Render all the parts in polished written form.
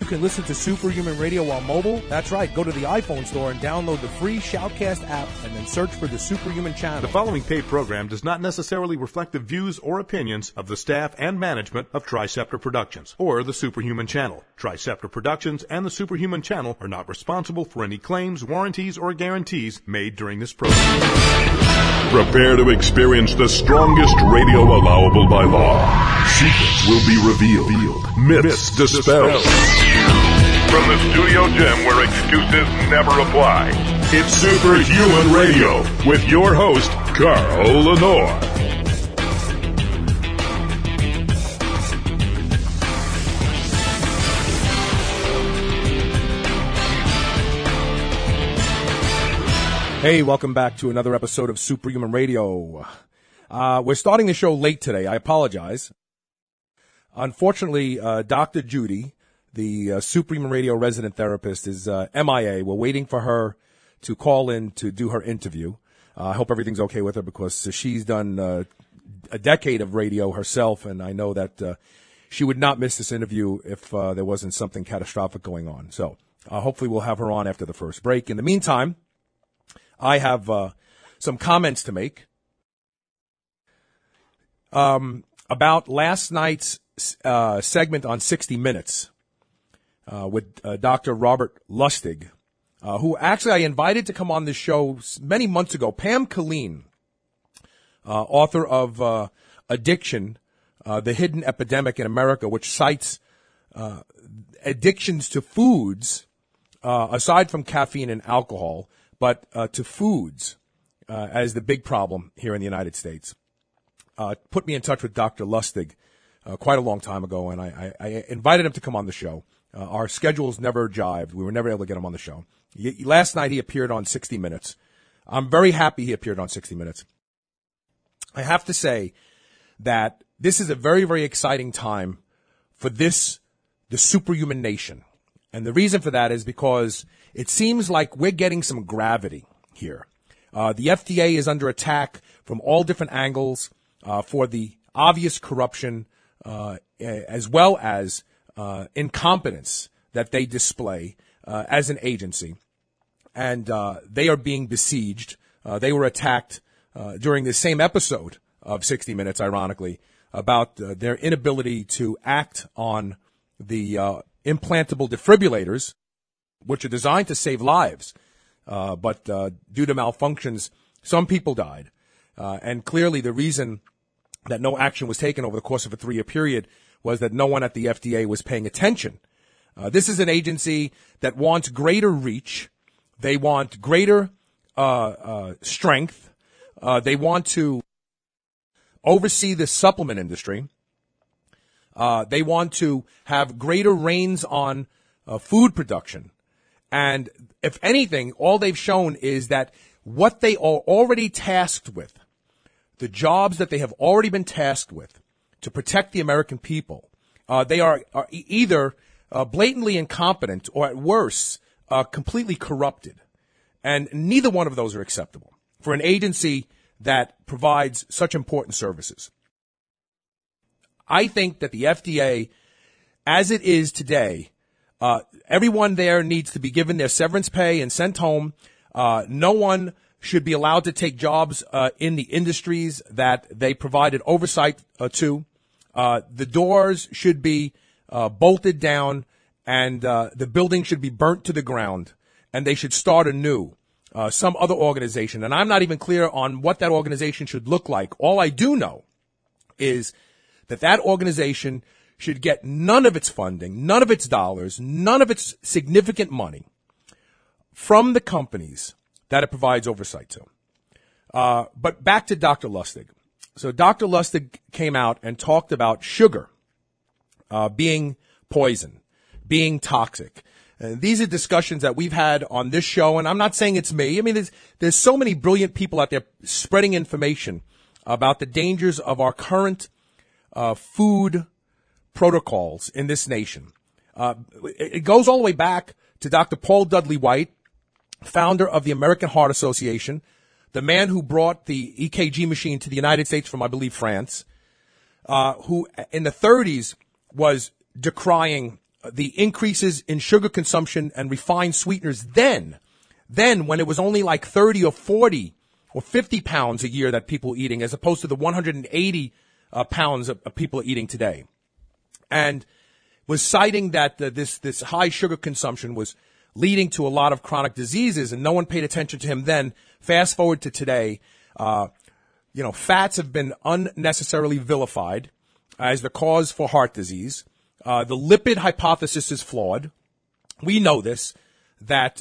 You can listen to Superhuman Radio while mobile. That's right. Go to the iPhone store and download the free Shoutcast app and then search for the Superhuman channel. The following paid program does not necessarily reflect the views or opinions of the staff and management of Triceptor Productions or the Superhuman channel. Triceptor Productions and the Superhuman channel are not responsible for any claims, warranties, or guarantees made during this program. Prepare to experience the strongest radio allowable by law. Secrets will be revealed. Myths dispelled. From the studio gym where excuses never apply, it's Superhuman Radio with your host, Carl Lenore. Hey, welcome back to another episode of Superhuman Radio. We're starting the show late today. I apologize. Unfortunately, Dr. Judy, the Superhuman Radio resident therapist, is MIA. We're waiting for her to call in to do her interview. I hope everything's okay with her because she's done a decade of radio herself, and I know that she would not miss this interview if there wasn't something catastrophic going on. So hopefully we'll have her on after the first break. In the meantime, I have some comments to make about last night's segment on 60 Minutes with Dr. Robert Lustig, who actually I invited to come on this show many months ago. Pam Killeen, author of Addiction, The Hidden Epidemic in America, which cites addictions to foods, aside from caffeine and alcohol, but to foods as the big problem here in the United States. Put me in touch with Dr. Lustig quite a long time ago, and I invited him to come on the show. Our schedules never jived. We were never able to get him on the show. Last night he appeared on 60 Minutes. I'm very happy he appeared on 60 Minutes. I have to say that this is a very, very exciting time for the superhuman nation. And the reason for that is because it seems like we're getting some gravity here. The FDA is under attack from all different angles for the obvious corruption as well as incompetence that they display as an agency. And they are being besieged. They were attacked during the same episode of 60 Minutes, ironically, about their inability to act on the implantable defibrillators, which are designed to save lives. But due to malfunctions, some people died. And clearly the reason that no action was taken over the course of a 3-year period was that no one at the FDA was paying attention. This is an agency that wants greater reach. They want greater strength. They want to oversee the supplement industry. They want to have greater reins on food production. And if anything, all they've shown is that what they are already tasked with, the jobs that they have already been tasked with to protect the American people, they are either blatantly incompetent or, at worst, completely corrupted. And neither one of those are acceptable for an agency that provides such important services. I think that the FDA, as it is today, everyone there needs to be given their severance pay and sent home. No one should be allowed to take jobs in the industries that they provided oversight to. The doors should be bolted down, and the building should be burnt to the ground, and they should start anew. Some other organization, and I'm not even clear on what that organization should look like. All I do know is that organization should get none of its funding, none of its dollars, none of its significant money from the companies that it provides oversight to. But back to Dr. Lustig. So Dr. Lustig came out and talked about sugar being poison, being toxic. These are discussions that we've had on this show, and I'm not saying it's me. I mean, there's so many brilliant people out there spreading information about the dangers of our current food protocols in this nation. It goes all the way back to Dr. Paul Dudley White, founder of the American Heart Association, the man who brought the EKG machine to the United States from, I believe, France, who in the 30s was decrying the increases in sugar consumption and refined sweeteners then when it was only like 30 or 40 or 50 pounds a year that people were eating, as opposed to the 180 pounds of people are eating today. And was citing that this high sugar consumption was leading to a lot of chronic diseases, and no one paid attention to him then. Fast forward to today, fats have been unnecessarily vilified as the cause for heart disease. The lipid hypothesis is flawed. We know this, that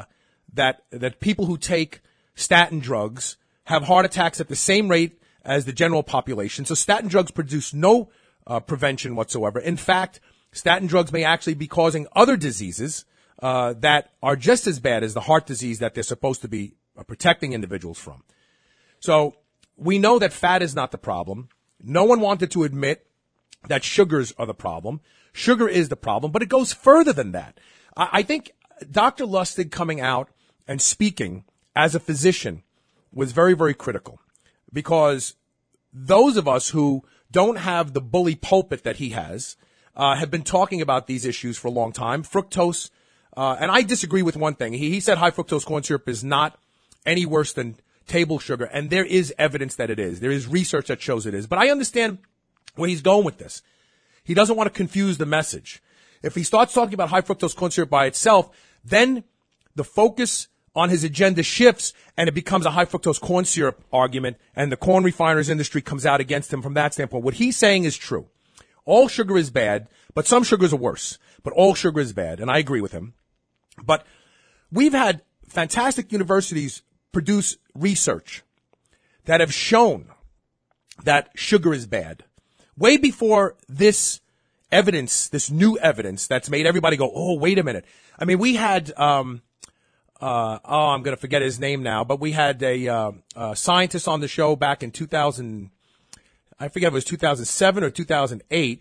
people who take statin drugs have heart attacks at the same rate as the general population. So statin drugs produce no prevention whatsoever. In fact, statin drugs may actually be causing other diseases that are just as bad as the heart disease that they're supposed to be protecting individuals from. So we know that fat is not the problem. No one wanted to admit that sugars are the problem. Sugar is the problem, but it goes further than that. I think Dr. Lustig coming out and speaking as a physician was very, very critical, because those of us who don't have the bully pulpit that he has have been talking about these issues for a long time. Fructose, and I disagree with one thing. He said high fructose corn syrup is not any worse than table sugar, and there is evidence that it is. There is research that shows it is. But I understand where he's going with this. He doesn't want to confuse the message. If he starts talking about high fructose corn syrup by itself, then the focus on his agenda shifts and it becomes a high fructose corn syrup argument, and the corn refiners industry comes out against him from that standpoint. What he's saying is true. All sugar is bad, but some sugars are worse. But all sugar is bad, and I agree with him. But we've had fantastic universities produce research that have shown that sugar is bad. Way before this evidence, this new evidence that's made everybody go, oh, wait a minute. I mean, we had, I'm going to forget his name now, but we had a scientist on the show back in 2000, I forget if it was 2007 or 2008,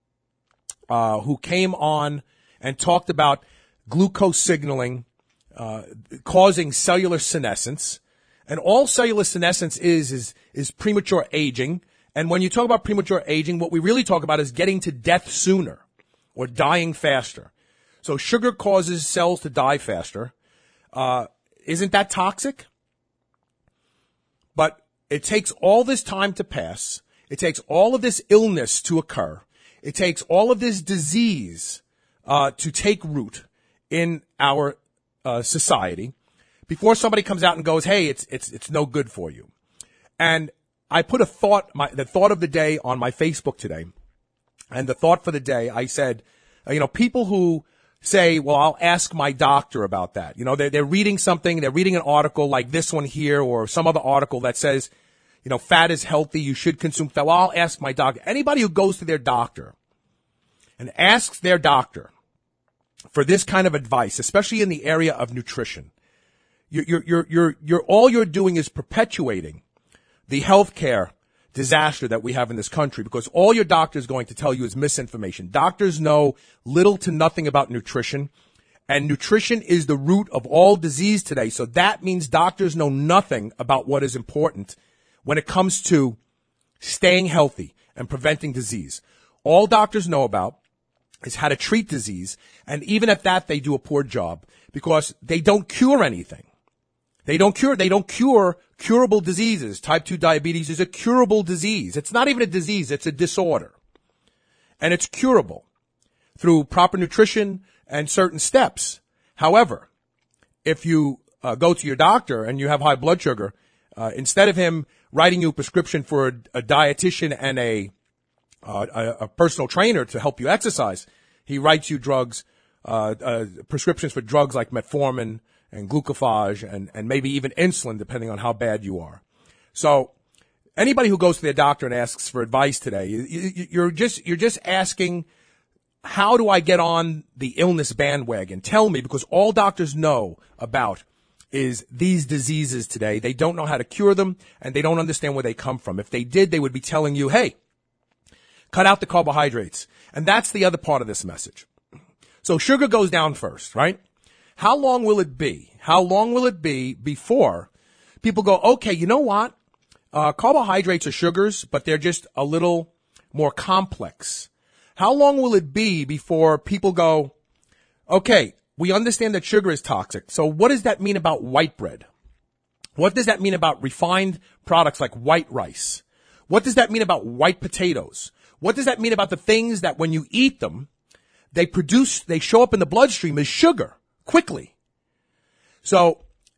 who came on and talked about glucose signaling, causing cellular senescence. And all cellular senescence is premature aging. And when you talk about premature aging, what we really talk about is getting to death sooner or dying faster. So sugar causes cells to die faster. Isn't that toxic? But it takes all this time to pass. It takes all of this illness to occur. It takes all of this disease to take root in our society before somebody comes out and goes, hey, it's no good for you. And I put the thought of the day on my Facebook today. And the thought for the day, I said, people who say, well, I'll ask my doctor about that. They're reading something, they're reading an article like this one here or some other article that says, fat is healthy, you should consume fat. Well, I'll ask my doctor. Anybody who goes to their doctor and asks their doctor for this kind of advice, especially in the area of nutrition, all you're doing is perpetuating the healthcare disaster that we have in this country, because all your doctor is going to tell you is misinformation. Doctors know little to nothing about nutrition, and nutrition is the root of all disease today. So that means doctors know nothing about what is important when it comes to staying healthy and preventing disease. All doctors know about is how to treat disease, and even at that, they do a poor job because they don't cure anything. They don't cure curable diseases. Type 2 diabetes is a curable disease. It's not even a disease, it's a disorder. And it's curable through proper nutrition and certain steps. However, if you go to your doctor and you have high blood sugar, instead of him writing you a prescription for a dietitian and a personal trainer to help you exercise, he writes you drugs, prescriptions for drugs like metformin and glucophage and maybe even insulin, depending on how bad you are. So anybody who goes to their doctor and asks for advice today, you're just asking, how do I get on the illness bandwagon? Tell me, because all doctors know about is these diseases today. They don't know how to cure them, and they don't understand where they come from. If they did, they would be telling you, hey, cut out the carbohydrates. And that's the other part of this message. So sugar goes down first, right? How long will it be? How long will it be before people go, okay, you know what? Carbohydrates are sugars, but they're just a little more complex. How long will it be before people go, okay, we understand that sugar is toxic. So what does that mean about white bread? What does that mean about refined products like white rice? What does that mean about white potatoes? What does that mean about the things that when you eat them, they show up in the bloodstream as sugar quickly? So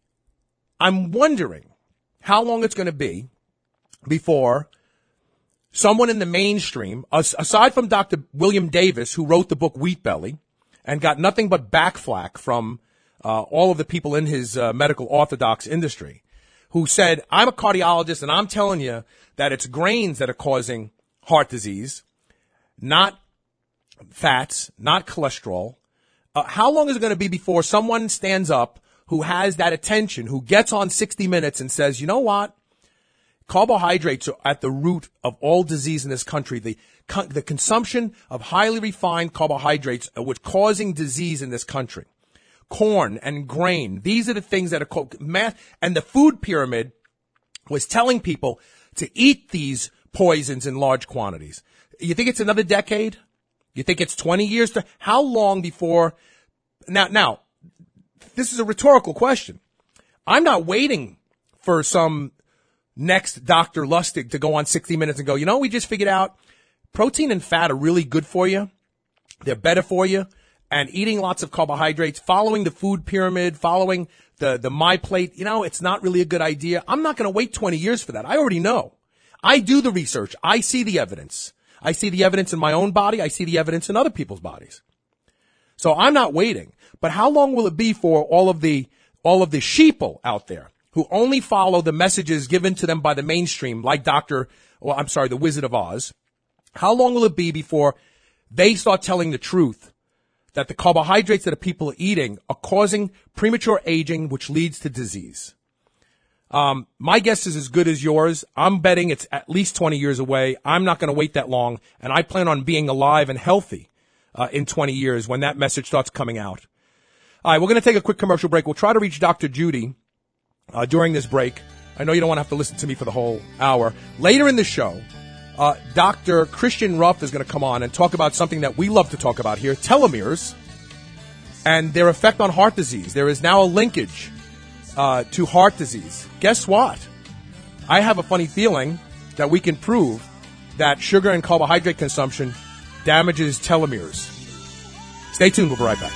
I'm wondering how long it's going to be before someone in the mainstream, aside from Dr. William Davis, who wrote the book Wheat Belly and got nothing but backflack from all of the people in his medical orthodox industry, who said, I'm a cardiologist and I'm telling you that it's grains that are causing heart disease, not fats, not cholesterol. How long is it going to be before someone stands up who has that attention, who gets on 60 Minutes and says, you know what? Carbohydrates are at the root of all disease in this country. The consumption of highly refined carbohydrates are what's causing disease in this country. Corn and grain, these are the things that are called math. And the food pyramid was telling people to eat these poisons in large quantities. You think it's another decade? You think it's 20 years? How long before? Now, this is a rhetorical question. I'm not waiting for some next Dr. Lustig to go on 60 Minutes and go, you know, we just figured out protein and fat are really good for you. They're better for you. And eating lots of carbohydrates, following the food pyramid, following the My Plate, you know, it's not really a good idea. I'm not going to wait 20 years for that. I already know. I do the research. I see the evidence. I see the evidence in my own body. I see the evidence in other people's bodies. So I'm not waiting. But how long will it be for all of the sheeple out there who only follow the messages given to them by the mainstream, like the Wizard of Oz? How long will it be before they start telling the truth that the carbohydrates that people are eating are causing premature aging, which leads to disease? My guess is as good as yours. I'm betting it's at least 20 years away. I'm not going to wait that long, and I plan on being alive and healthy in 20 years when that message starts coming out. All right, we're going to take a quick commercial break. We'll try to reach Dr. Judy during this break. I know you don't want to have to listen to me for the whole hour. Later in the show, Dr. Christian Ruff is going to come on and talk about something that we love to talk about here, telomeres, and their effect on heart disease. There is now a linkage to heart disease. Guess what? I have a funny feeling that we can prove that sugar and carbohydrate consumption damages telomeres. Stay tuned. We'll be right back.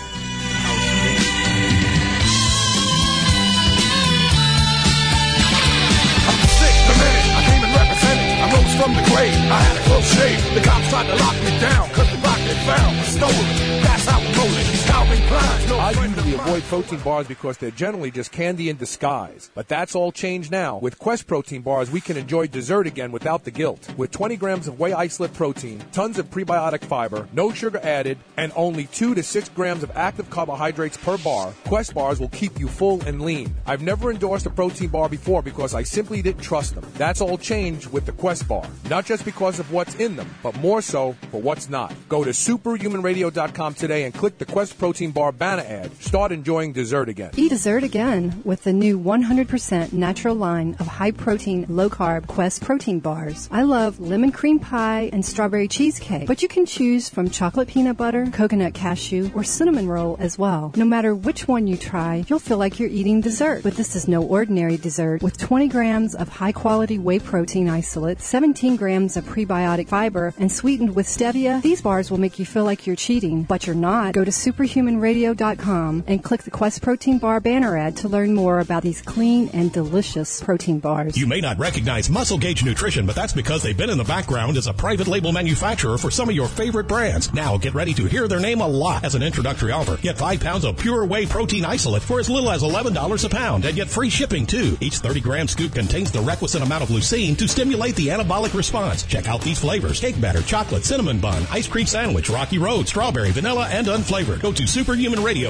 From the grave, I had a close shave. The cops tried to lock me down, cause the rock they found was stolen. That's how we're rolling. These Calvin Kleins, no I usually avoid protein bars because they're generally just candy in disguise. But that's all changed now. With Quest protein bars, we can enjoy dessert again without the guilt. With 20 grams of whey isolate protein, tons of prebiotic fiber, no sugar added, and only 2 to 6 grams of active carbohydrates per bar, Quest bars will keep you full and lean. I've never endorsed a protein bar before because I simply didn't trust them. That's all changed with the Quest bar. Not just because of what's in them, but more so for what's not. Go to superhumanradio.com today and click the Quest protein bar banner ad. Start enjoying dessert again. Eat dessert again with the new 100% natural line of high-protein, low-carb Quest protein bars. I love lemon cream pie and strawberry cheesecake, but you can choose from chocolate peanut butter, coconut cashew, or cinnamon roll as well. No matter which one you try, you'll feel like you're eating dessert. But this is no ordinary dessert. With 20 grams of high-quality whey protein isolate, 17 grams of prebiotic fiber, and sweetened with stevia, these bars will make you feel like you're cheating, but you're not. Go to superhumanradio.com and click the Quest Protein Bar banner ad to learn more about these clean and delicious protein bars. You may not recognize Muscle Gauge Nutrition, but that's because they've been in the background as a private label manufacturer for some of your favorite brands. Now get ready to hear their name a lot. As an introductory offer, get 5 pounds of pure whey protein isolate for as little as $11 a pound and get free shipping too. Each 30-gram scoop contains the requisite amount of leucine to stimulate the anabolic response. Check out these flavors: cake batter, chocolate, cinnamon bun, ice cream sandwich, rocky road, strawberry, vanilla, and unflavored. Go to superhumanradio.com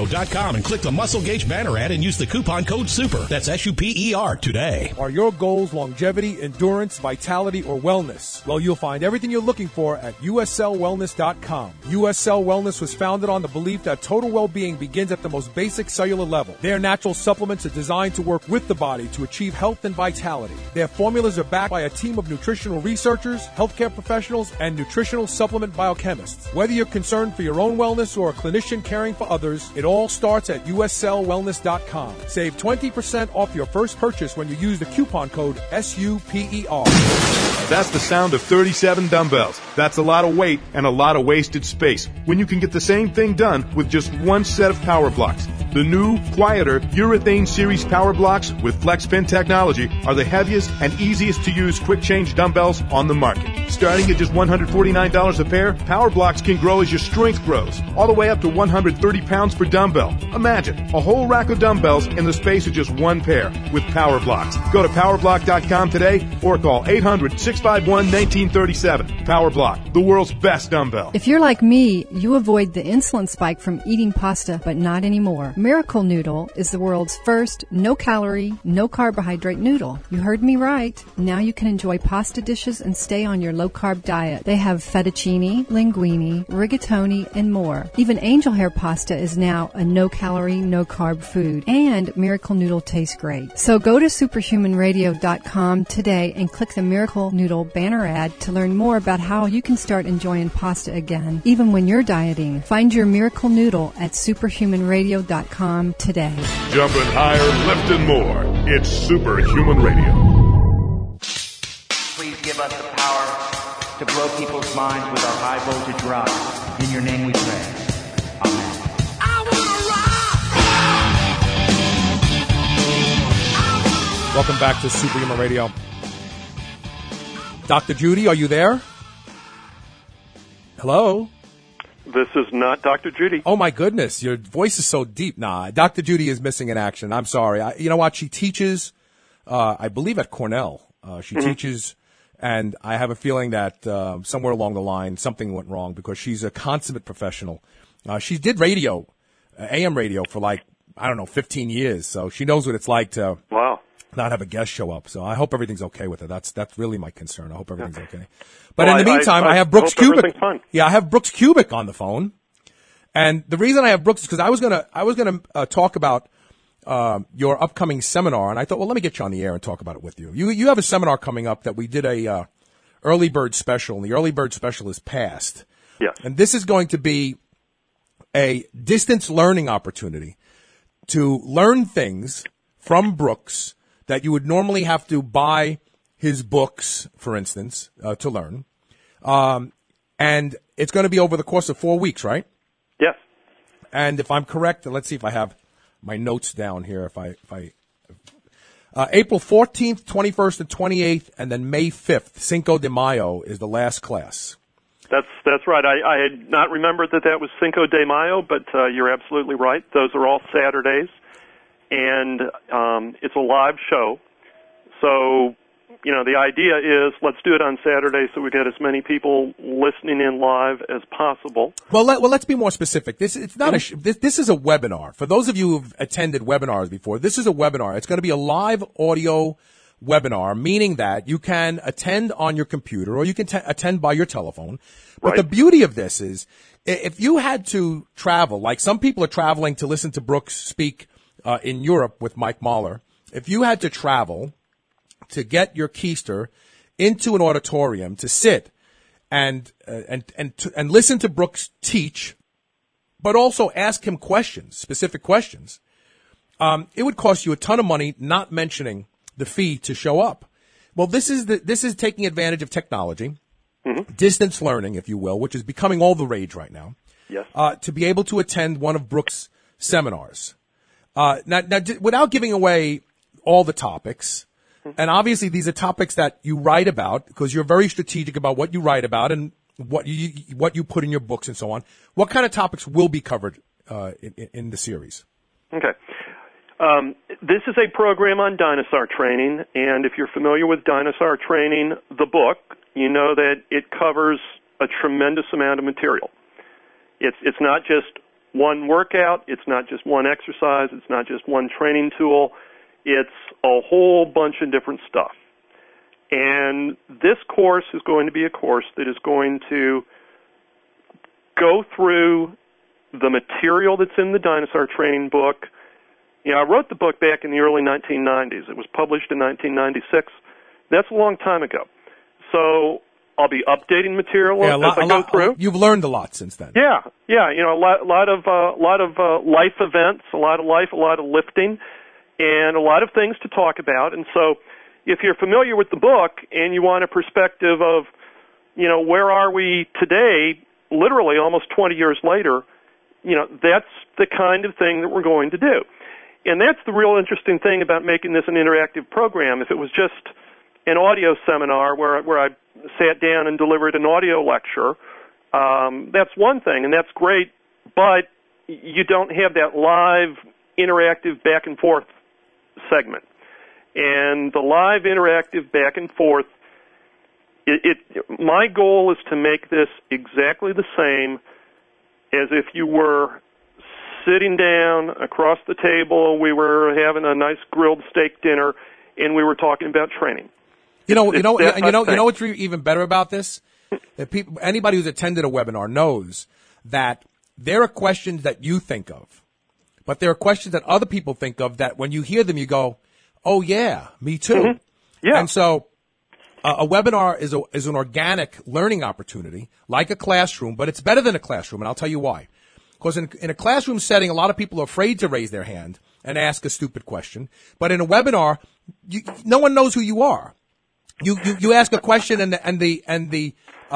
superhumanradio.com and click the Muscle Gauge banner ad and use the coupon code SUPER. That's SUPER today. Are your goals longevity, endurance, vitality, or wellness? Well, you'll find everything you're looking for at USCellWellness.com. USCell Wellness was founded on the belief that total well-being begins at the most basic cellular level. Their natural supplements are designed to work with the body to achieve health and vitality. Their formulas are backed by a team of nutritional researchers, healthcare professionals, and nutritional supplement biochemists. Whether you're concerned for your own wellness or a clinician caring for others, it all starts at USCellWellness.com. Save 20% off your first purchase when you use the coupon code SUPER. That's the sound of 37 dumbbells. That's a lot of weight and a lot of wasted space when you can get the same thing done with just one set of power blocks. The new, quieter Urethane Series power blocks with FlexPin technology are the heaviest and easiest to use quick change dumbbells on the market. Starting at just $149 a pair, power blocks can grow as your strength grows, all the way up to 130 pounds per dumbbell. Imagine a whole rack of dumbbells in the space of just one pair with power blocks. Go to powerblock.com today or call 800-651-1937. Power Block, the world's best dumbbell. If you're like me, you avoid the insulin spike from eating pasta, but not anymore. Miracle Noodle is the world's first no-calorie, no-carbohydrate noodle. You heard me right. Now you can enjoy pasta dishes and stay on your low-carb diet. They have fettuccine, linguine, rigatoni, and more. Even angel hair pasta is now a no-calorie, no-carb food. And Miracle Noodle tastes great. So go to superhumanradio.com today and click the Miracle Noodle banner ad to learn more about how you can start enjoying pasta again, even when you're dieting. Find your Miracle Noodle at superhumanradio.com today. Jumping higher, lifting more. It's Superhuman Radio. Please give us the power to blow people's minds with our high voltage rock. In your name we pray. Amen. Welcome back to Superhuman Radio. Dr. Judy, are you there? Hello? This is not Dr. Judy. Oh, my goodness. Your voice is so deep. Nah, Dr. Judy is missing in action. I'm sorry. You know what? She teaches, I believe, at Cornell. She teaches, and I have a feeling that somewhere along the line something went wrong because she's a consummate professional. She did radio, AM radio, for 15 years. So she knows what it's like to not have a guest show up. So I hope everything's okay with her. That's really my concern. I hope everything's okay. But in the meantime, I have Brooks Kubik. Yeah, I have Brooks Kubik on the phone. And the reason I have Brooks is because I was gonna talk about your upcoming seminar, and I thought, well, let me get you on the air and talk about it with you. You have a seminar coming up that we did a early bird special, and the early bird special is passed. Yes. And this is going to be a distance learning opportunity to learn things from Brooks that you would normally have to buy his books, for instance, to learn. And it's going to be over the course of 4 weeks, right? Yes. And if I'm correct, let's see if I have my notes down here. April 14th, 21st, and 28th, and then May 5th, Cinco de Mayo, is the last class. That's right. I had not remembered that was Cinco de Mayo, but you're absolutely right. Those are all Saturdays, and it's a live show. So, the idea is let's do it on Saturday so we get as many people listening in live as possible. Well, let's be more specific. This is a webinar. For those of you who've attended webinars before, this is a webinar. It's going to be a live audio webinar, meaning that you can attend on your computer or you can attend by your telephone. But the beauty of this is if you had to travel, like some people are traveling to listen to Brooks speak in Europe with Mike Mahler, if you had to travel to get your keister into an auditorium to sit and listen to Brooks teach, but also ask him questions, specific questions, it would cost you a ton of money, not mentioning the fee to show up. Well, this is taking advantage of technology, distance learning, if you will, which is becoming all the rage right now. Yes. To be able to attend one of Brooks' seminars. Now, without giving away all the topics, and obviously these are topics that you write about because you're very strategic about what you write about and what you put in your books and so on. What kind of topics will be covered in the series? Okay. This is a program on dinosaur training, and if you're familiar with dinosaur training, the book, you know that it covers a tremendous amount of material. It's not just one workout. It's not just one exercise. It's not just one training tool. It's a whole bunch of different stuff. And this course is going to be a course that is going to go through the material that's in the Dinosaur Training book. You know, I wrote the book back in the early 1990s. It was published in 1996. That's a long time ago. So I'll be updating material as I go through. You've learned a lot since then. Yeah. You know, a lot of life events, a lot of lifting, and a lot of things to talk about. And so, if you're familiar with the book and you want a perspective of, you know, where are we today, literally almost 20 years later, you know, that's the kind of thing that we're going to do. And that's the real interesting thing about making this an interactive program. If it was just an audio seminar where I sat down and delivered an audio lecture, that's one thing, and that's great, but you don't have that live, interactive back and forth segment. And the live, interactive back and forth, my goal is to make this exactly the same as if you were sitting down across the table, we were having a nice grilled steak dinner, and we were talking about training. You know what's even better about this? That anybody who's attended a webinar knows that there are questions that you think of, but there are questions that other people think of that when you hear them, you go, "Oh yeah, me too." Mm-hmm. Yeah. And so, a webinar is an organic learning opportunity, like a classroom, but it's better than a classroom, and I'll tell you why. Because in a classroom setting, a lot of people are afraid to raise their hand and ask a stupid question. But in a webinar, no one knows who you are. You ask a question and the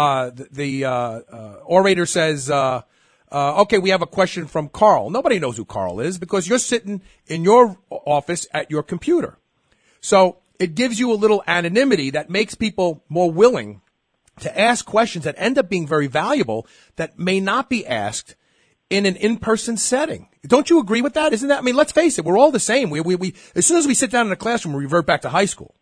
orator says, okay, we have a question from Carl. Nobody knows who Carl is because you're sitting in your office at your computer. So it gives you a little anonymity that makes people more willing to ask questions that end up being very valuable that may not be asked in an in-person setting. Don't you agree with that? Isn't that, I mean, let's face it, we're all the same. We as soon as we sit down in a classroom, we revert back to high school.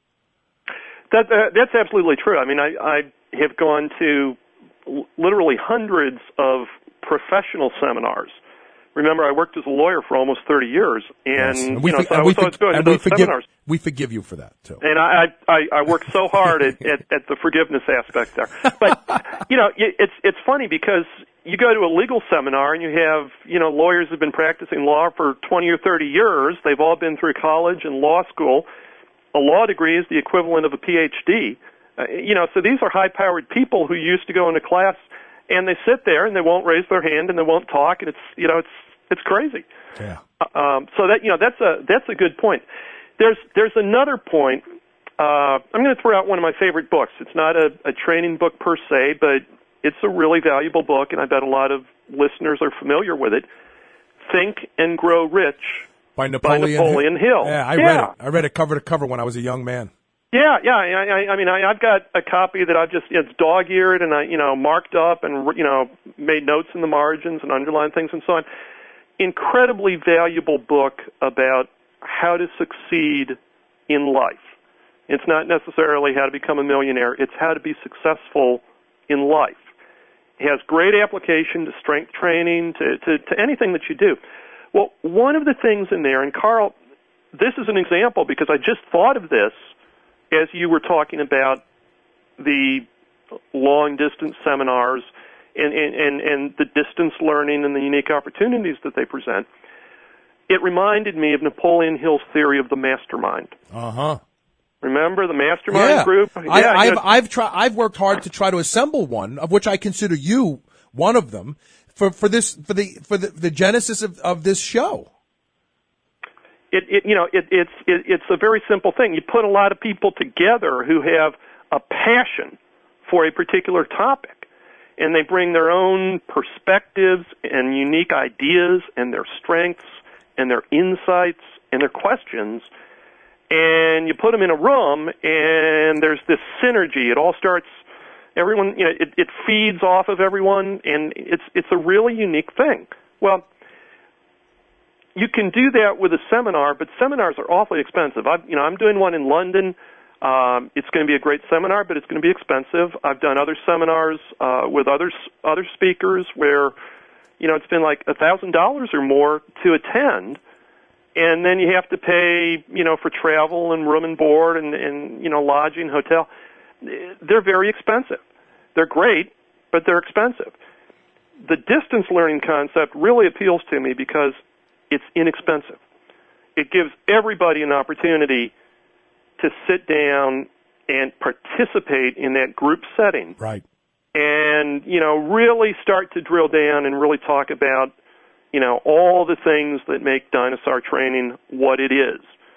That's absolutely true. I mean, I have gone to literally hundreds of professional seminars. Remember, I worked as a lawyer for almost 30 years, and yes. I was always going to those seminars. We forgive you for that, too. And I worked so hard at the forgiveness aspect there. But, you know, it's funny because you go to a legal seminar and you have, you know, lawyers who've been practicing law for 20 or 30 years. They've all been through college and law school. A law degree is the equivalent of a PhD. You know, so these are high-powered people who used to go into class, and they sit there and they won't raise their hand and they won't talk, and it's crazy. Yeah. So that, you know, that's a good point. There's another point. I'm going to throw out one of my favorite books. It's not a training book per se, but it's a really valuable book, and I bet a lot of listeners are familiar with it. Think and Grow Rich by Napoleon Hill. Yeah, I read it. I read it cover to cover when I was a young man. Yeah. I mean, I've got a copy that it's dog-eared and I, you know, marked up and, you know, made notes in the margins and underlined things and so on. Incredibly valuable book about how to succeed in life. It's not necessarily how to become a millionaire. It's how to be successful in life. It has great application to strength training, to anything that you do. Well, one of the things in there, and Carl, this is an example because I just thought of this as you were talking about the long-distance seminars and the distance learning and the unique opportunities that they present. It reminded me of Napoleon Hill's theory of the mastermind. Uh-huh. Remember the mastermind group? Yeah, I've worked hard to try to assemble one, of which I consider you one of them, for the genesis of this show. It's a very simple thing. You put a lot of people together who have a passion for a particular topic, and they bring their own perspectives and unique ideas and their strengths and their insights and their questions, and you put them in a room, and there's this synergy. It all starts. Everyone, you know, it feeds off of everyone, and it's a really unique thing. Well, you can do that with a seminar, but seminars are awfully expensive. I'm doing one in London. It's going to be a great seminar, but it's going to be expensive. I've done other seminars with other speakers where, it's been like $1,000 or more to attend, and then you have to pay, for travel and room and board and lodging, hotel. They're very expensive. They're great, but they're expensive. The distance learning concept really appeals to me because it's inexpensive. It gives everybody an opportunity to sit down and participate in that group setting. Right. And, really start to drill down and really talk about, all the things that make dinosaur training what it is.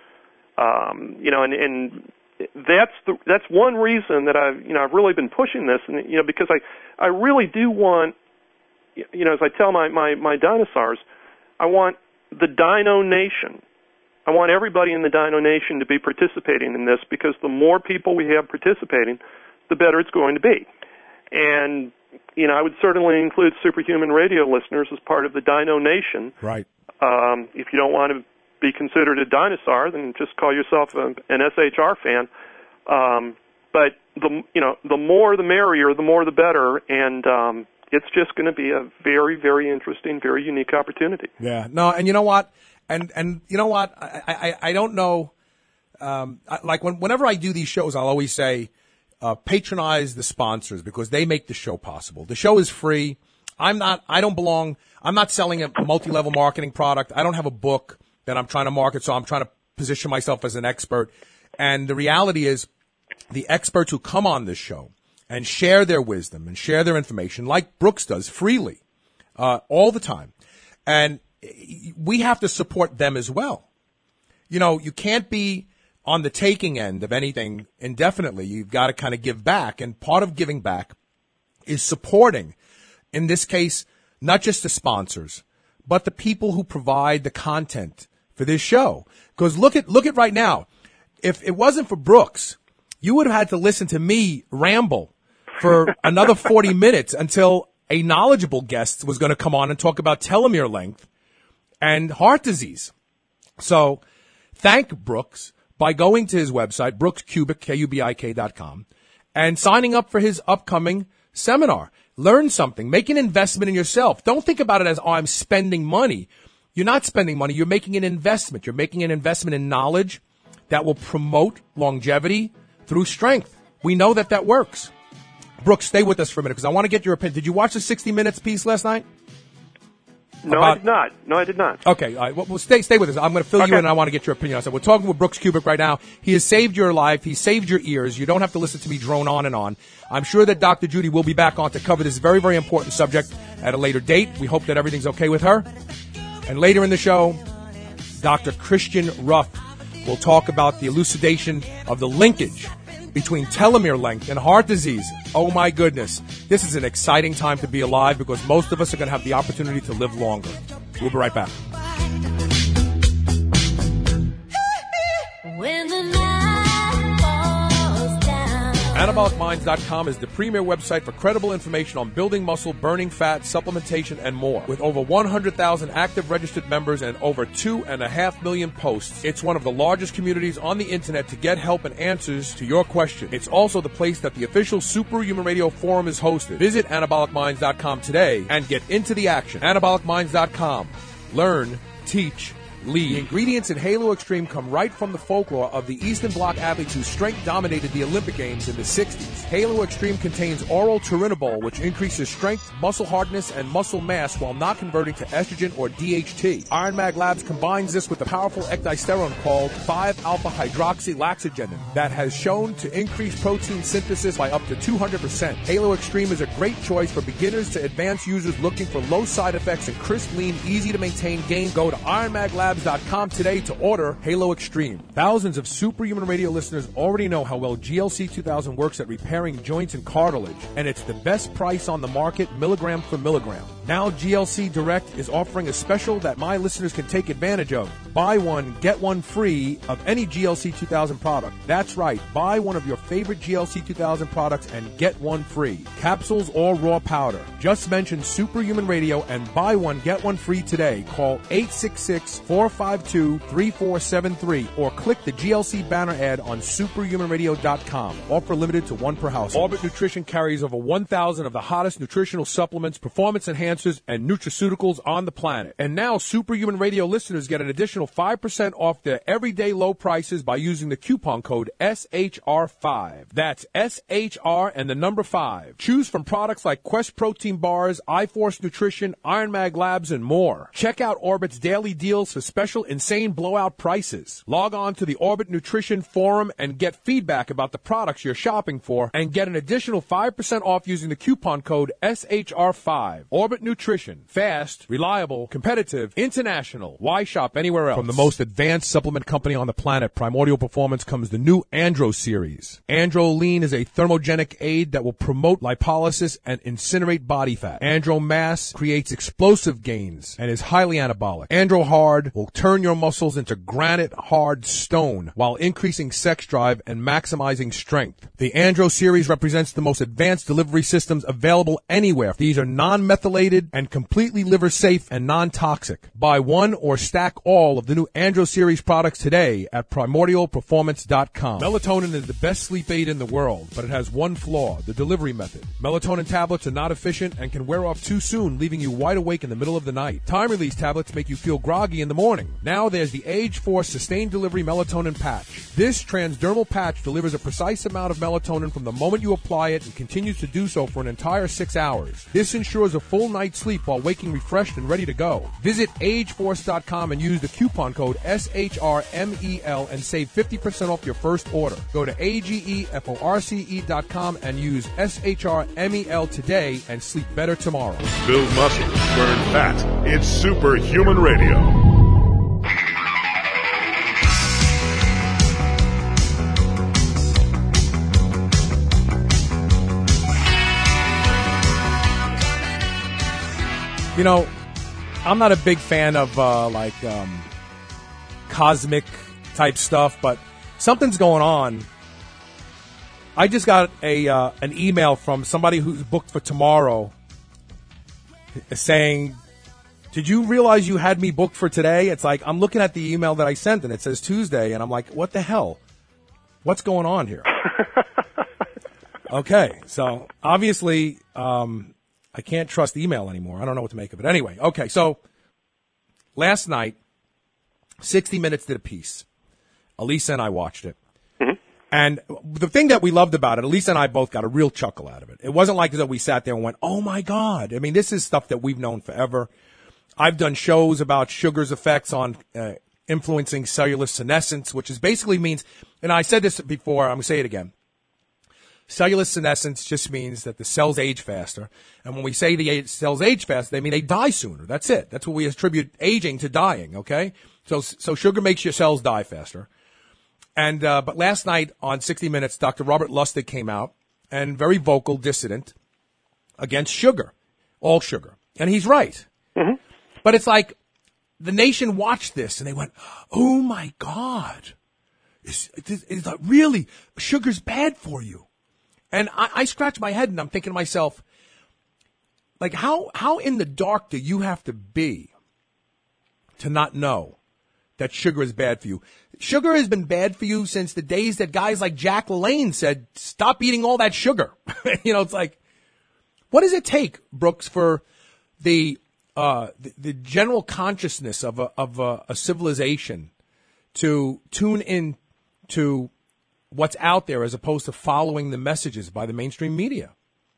And that's one reason that I've really been pushing this, and because I really do want, as I tell my dinosaurs, I want the Dino Nation. I want everybody in the Dino Nation to be participating in this, because the more people we have participating, the better it's going to be. And, I would certainly include Superhuman Radio listeners as part of the Dino Nation. Right. If you don't want to be considered a dinosaur, then just call yourself an SHR fan. But the more the merrier, the more the better, and it's just going to be a very, very interesting, very unique opportunity. Yeah. No, and you know what? And you know what? I don't know. Like whenever I do these shows, I'll always say, patronize the sponsors, because they make the show possible. The show is free. I'm not selling a multi-level marketing product. I don't have a book that I'm trying to market, so I'm trying to position myself as an expert. And the reality is, the experts who come on this show and share their wisdom and share their information, like Brooks does, freely, all the time. And we have to support them as well. You can't be on the taking end of anything indefinitely. You've got to kind of give back. And part of giving back is supporting, in this case, not just the sponsors, but the people who provide the content for this show. Because look at right now. If it wasn't for Brooks, you would have had to listen to me ramble for another 40 minutes until a knowledgeable guest was going to come on and talk about telomere length and heart disease. So thank Brooks by going to his website, BrooksKubick, KUBIK.com, and signing up for his upcoming seminar. Learn something. Make an investment in yourself. Don't think about it as, I'm spending money. You're not spending money. You're making an investment. You're making an investment in knowledge that will promote longevity through strength. We know that works. Brooks, stay with us for a minute, because I want to get your opinion. Did you watch the 60 Minutes piece last night? No, I did not. Okay, all right. Well, stay with us. I'm going to fill you in, and I want to get your opinion on something. We're talking with Brooks Kubick right now. He has saved your life. He saved your ears. You don't have to listen to me drone on and on. I'm sure that Dr. Judy will be back on to cover this very, very important subject at a later date. We hope that everything's okay with her. And later in the show, Dr. Christian Ruff will talk about the elucidation of the linkage between telomere length and heart disease. Oh, my goodness. This is an exciting time to be alive, because most of us are going to have the opportunity to live longer. We'll be right back. When the night falls down. AnabolicMinds.com is the premier website for credible information on building muscle, burning fat, supplementation, and more. With over 100,000 active registered members and over 2.5 million posts, it's one of the largest communities on the internet to get help and answers to your questions. It's also the place that the official Superhuman Radio Forum is hosted. Visit AnabolicMinds.com today and get into the action. AnabolicMinds.com. Learn, teach, lead. The ingredients in Halo Extreme come right from the folklore of the Eastern Bloc athletes whose strength dominated the Olympic Games in the 60s. Halo Extreme contains oral turinabol, which increases strength, muscle hardness, and muscle mass while not converting to estrogen or DHT. Iron Mag Labs combines this with the powerful ecdysterone called 5-alpha-hydroxylaxogenin that has shown to increase protein synthesis by up to 200%. Halo Extreme is a great choice for beginners to advanced users looking for low side effects and crisp, lean, easy to maintain gain. Go to ironmaglabs.com today to order Halo Extreme. Thousands of Superhuman Radio listeners already know how well GLC 2000 works at repairing joints and cartilage, and it's the best price on the market, milligram for milligram. Now GLC Direct is offering a special that my listeners can take advantage of. Buy one, get one free of any GLC 2000 product. That's right, buy one of your favorite GLC 2000 products and get one free. Capsules or raw powder. Just mention Superhuman Radio and buy one, get one free today. Call 866-452-3473 or click the GLC banner ad on superhumanradio.com. Offer limited to one per house. Orbit Nutrition carries over 1,000 of the hottest nutritional supplements, performance enhancers, enhancers, and nutraceuticals on the planet. And now Superhuman Radio listeners get an additional 5% off their everyday low prices by using the coupon code SHR5. That's SHR and the number 5. Choose from products like Quest Protein Bars, iForce Nutrition, Iron Mag Labs, and more. Check out Orbit's daily deals for special insane blowout prices. Log on to the Orbit Nutrition Forum and get feedback about the products you're shopping for and get an additional 5% off using the coupon code SHR5. Orbit Nutrition. Fast, reliable, competitive, international. Why shop anywhere else? From the most advanced supplement company on the planet, Primordial Performance, comes the new Andro series. Andro Lean is a thermogenic aid that will promote lipolysis and incinerate body fat. Andro Mass creates explosive gains and is highly anabolic. Andro Hard will turn your muscles into granite hard stone while increasing sex drive and maximizing strength. The Andro series represents the most advanced delivery systems available anywhere. These are non-methylated and completely liver safe and non-toxic. Buy one or stack all of the new Andro series products today at primordialperformance.com. Melatonin is the best sleep aid in the world, but it has one flaw, the delivery method. Melatonin tablets are not efficient and can wear off too soon, leaving you wide awake in the middle of the night. Time release tablets make you feel groggy in the morning. Now there's the Age Force Sustained Delivery Melatonin Patch. This transdermal patch delivers a precise amount of melatonin from the moment you apply it and continues to do so for an entire 6 hours. This ensures a full night's sleep while waking refreshed and ready to go. Visit ageforce.com and use the coupon code SHRMEL and save 50% off your first order. Go to ageforce.com and use SHRMEL today and sleep better tomorrow. Build muscle, burn fat. It's Superhuman Radio. You know, I'm not a big fan of cosmic type stuff, but something's going on. I just got an email from somebody who's booked for tomorrow saying, "Did you realize you had me booked for today?" It's like, I'm looking at the email that I sent and it says Tuesday, and I'm like, what the hell? What's going on here? Okay, so obviously I can't trust email anymore. I don't know what to make of it. Anyway, okay, so last night, 60 Minutes did a piece. Elisa and I watched it. Mm-hmm. And the thing that we loved about it, Elisa and I both got a real chuckle out of it. It wasn't like that we sat there and went, oh, my God. I mean, this is stuff that we've known forever. I've done shows about sugar's effects on influencing cellular senescence, which is basically means, and I said this before, I'm going to say it again. Cellular senescence just means that the cells age faster. And when we say the cells age faster, they mean they die sooner. That's it. That's what we attribute aging to dying, okay? So sugar makes your cells die faster. And but last night on 60 Minutes, Dr. Robert Lustig came out and very vocal dissident against sugar, all sugar. And he's right. Mm-hmm. But it's like the nation watched this and they went, oh, my God. Is that really? Sugar's bad for you. And I scratch my head and I'm thinking to myself, like, how in the dark do you have to be to not know that sugar is bad for you? Sugar has been bad for you since the days that guys like Jack LaLanne said, stop eating all that sugar. You know, it's like, what does it take, Brooks, for the general consciousness of a civilization to tune in to what's out there as opposed to following the messages by the mainstream media?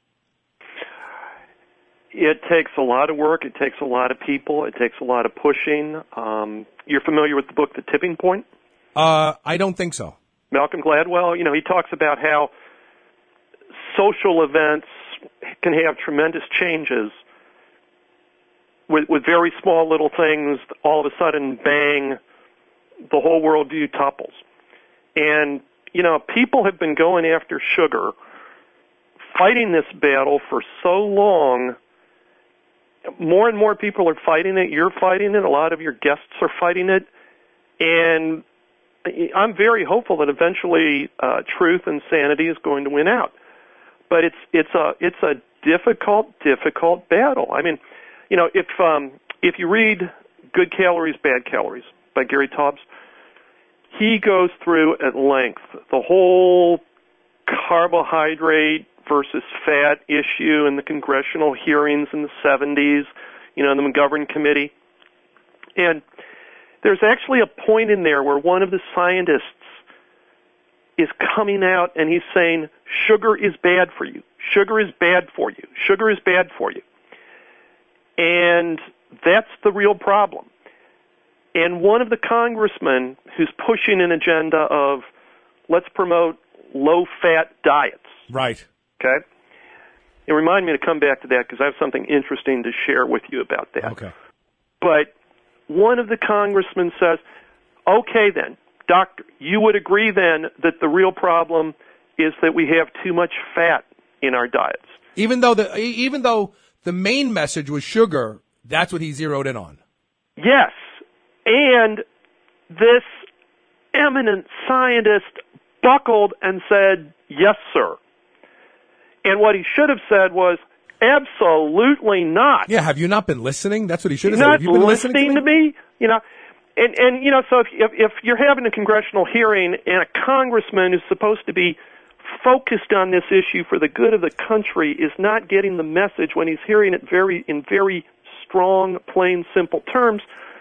It takes a lot of work. It takes a lot of people. It takes a lot of pushing. You're familiar with the book, The Tipping Point? I don't think so. Malcolm Gladwell, you know, he talks about how social events can have tremendous changes with very small little things. All of a sudden, bang, the whole worldview topples. And you know, people have been going after sugar, fighting this battle for so long. More and more people are fighting it. You're fighting it. A lot of your guests are fighting it. And I'm very hopeful that eventually truth and sanity is going to win out. But it's a difficult battle. I mean, you know, if you read Good Calories, Bad Calories by Gary Taubes, he goes through at length the whole carbohydrate, versus fat issue in the congressional hearings in the 70s, the McGovern Committee. And there's actually a point in there where one of the scientists is coming out and he's saying, sugar is bad for you. Sugar is bad for you. Sugar is bad for you. And that's the real problem. And one of the congressmen who's pushing an agenda of let's promote low-fat diets. Right. Okay? It reminded me to come back to that because I have something interesting to share with you about that. Okay. But one of the congressmen says, okay then, doctor, you would agree then that the real problem is that we have too much fat in our diets. Even though the main message was sugar, that's what he zeroed in on. Yes. And this eminent scientist buckled and said, yes, sir. And what he should have said was, absolutely not. Yeah, have you not been listening? That's what he should have said. Not Have you been listening to me? And so if you're having a congressional hearing and a congressman who's supposed to be focused on this issue for the good of the country is not getting the message when he's hearing it in very strong, plain, simple terms,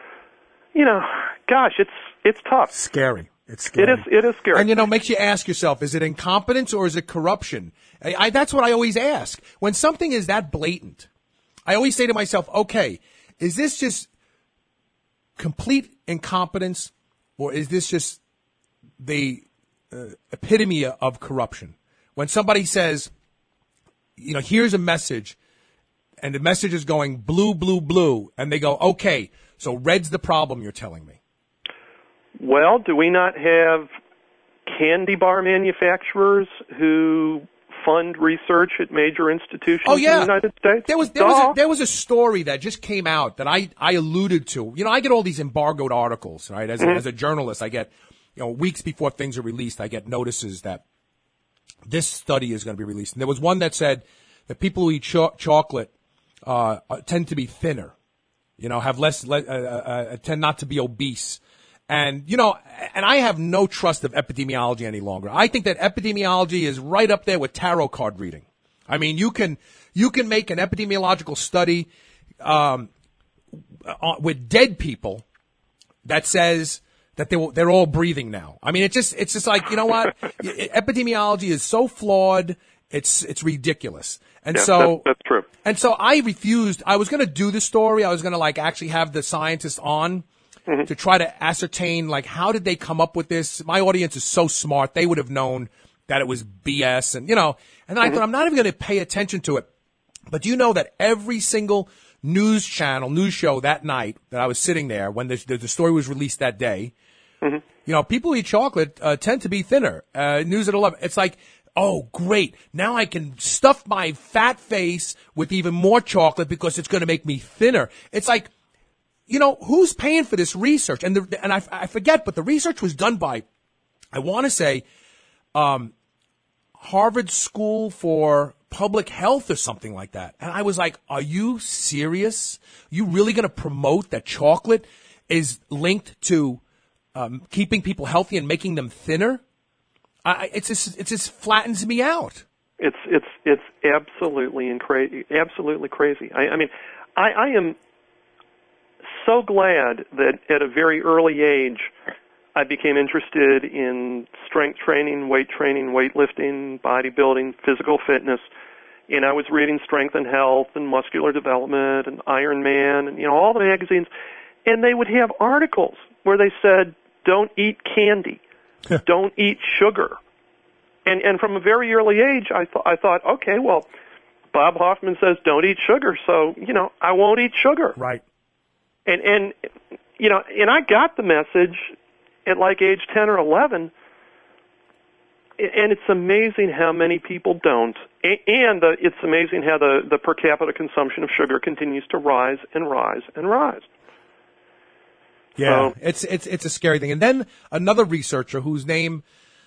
gosh, it's tough. Scary. It's scary. It is scary. And, makes you ask yourself, is it incompetence or is it corruption? That's what I always ask. When something is that blatant, I always say to myself, okay, is this just complete incompetence or is this just the epitome of corruption? When somebody says, here's a message and the message is going blue, blue, blue, and they go, okay, so red's the problem you're telling me. Well, do we not have candy bar manufacturers who fund research at major institutions in the United States? There was a story that just came out that I alluded to. I get all these embargoed articles, right? As a journalist, I get, weeks before things are released, I get notices that this study is going to be released. And there was one that said that people who eat chocolate tend to be thinner, have tend not to be obese. And, and I have no trust of epidemiology any longer. I think that epidemiology is right up there with tarot card reading. I mean, you can make an epidemiological study, with dead people that says that they're all breathing now. I mean, it's just like, you know what? Epidemiology is so flawed. It's ridiculous. And that's true. And so I refused. I was going to do the story. I was going to actually have the scientists on. To try to ascertain, how did they come up with this? My audience is so smart. They would have known that it was BS. And, and then I thought, I'm not even going to pay attention to it. But do you know that every single news show that night that I was sitting there when the story was released that day, people who eat chocolate tend to be thinner. News at 11. It's like, oh, great. Now I can stuff my fat face with even more chocolate because it's going to make me thinner. It's like, who's paying for this research? And I forget, but the research was done by, I want to say, Harvard School for Public Health or something like that. And I was like, are you serious? Are you really going to promote that chocolate is linked to keeping people healthy and making them thinner? It just flattens me out. It's absolutely crazy. I mean, I am so glad that at a very early age I became interested in strength training, weightlifting, bodybuilding, physical fitness. And I was reading Strength and Health and Muscular Development and Iron Man and, all the magazines. And they would have articles where they said, don't eat candy. Don't eat sugar. And from a very early age, I thought, okay, well, Bob Hoffman says don't eat sugar, so, I won't eat sugar. Right. And I got the message at age 10 or 11, and it's amazing how many people don't. And it's amazing how the per capita consumption of sugar continues to rise and rise and rise. Yeah, so, it's a scary thing. And then another researcher whose name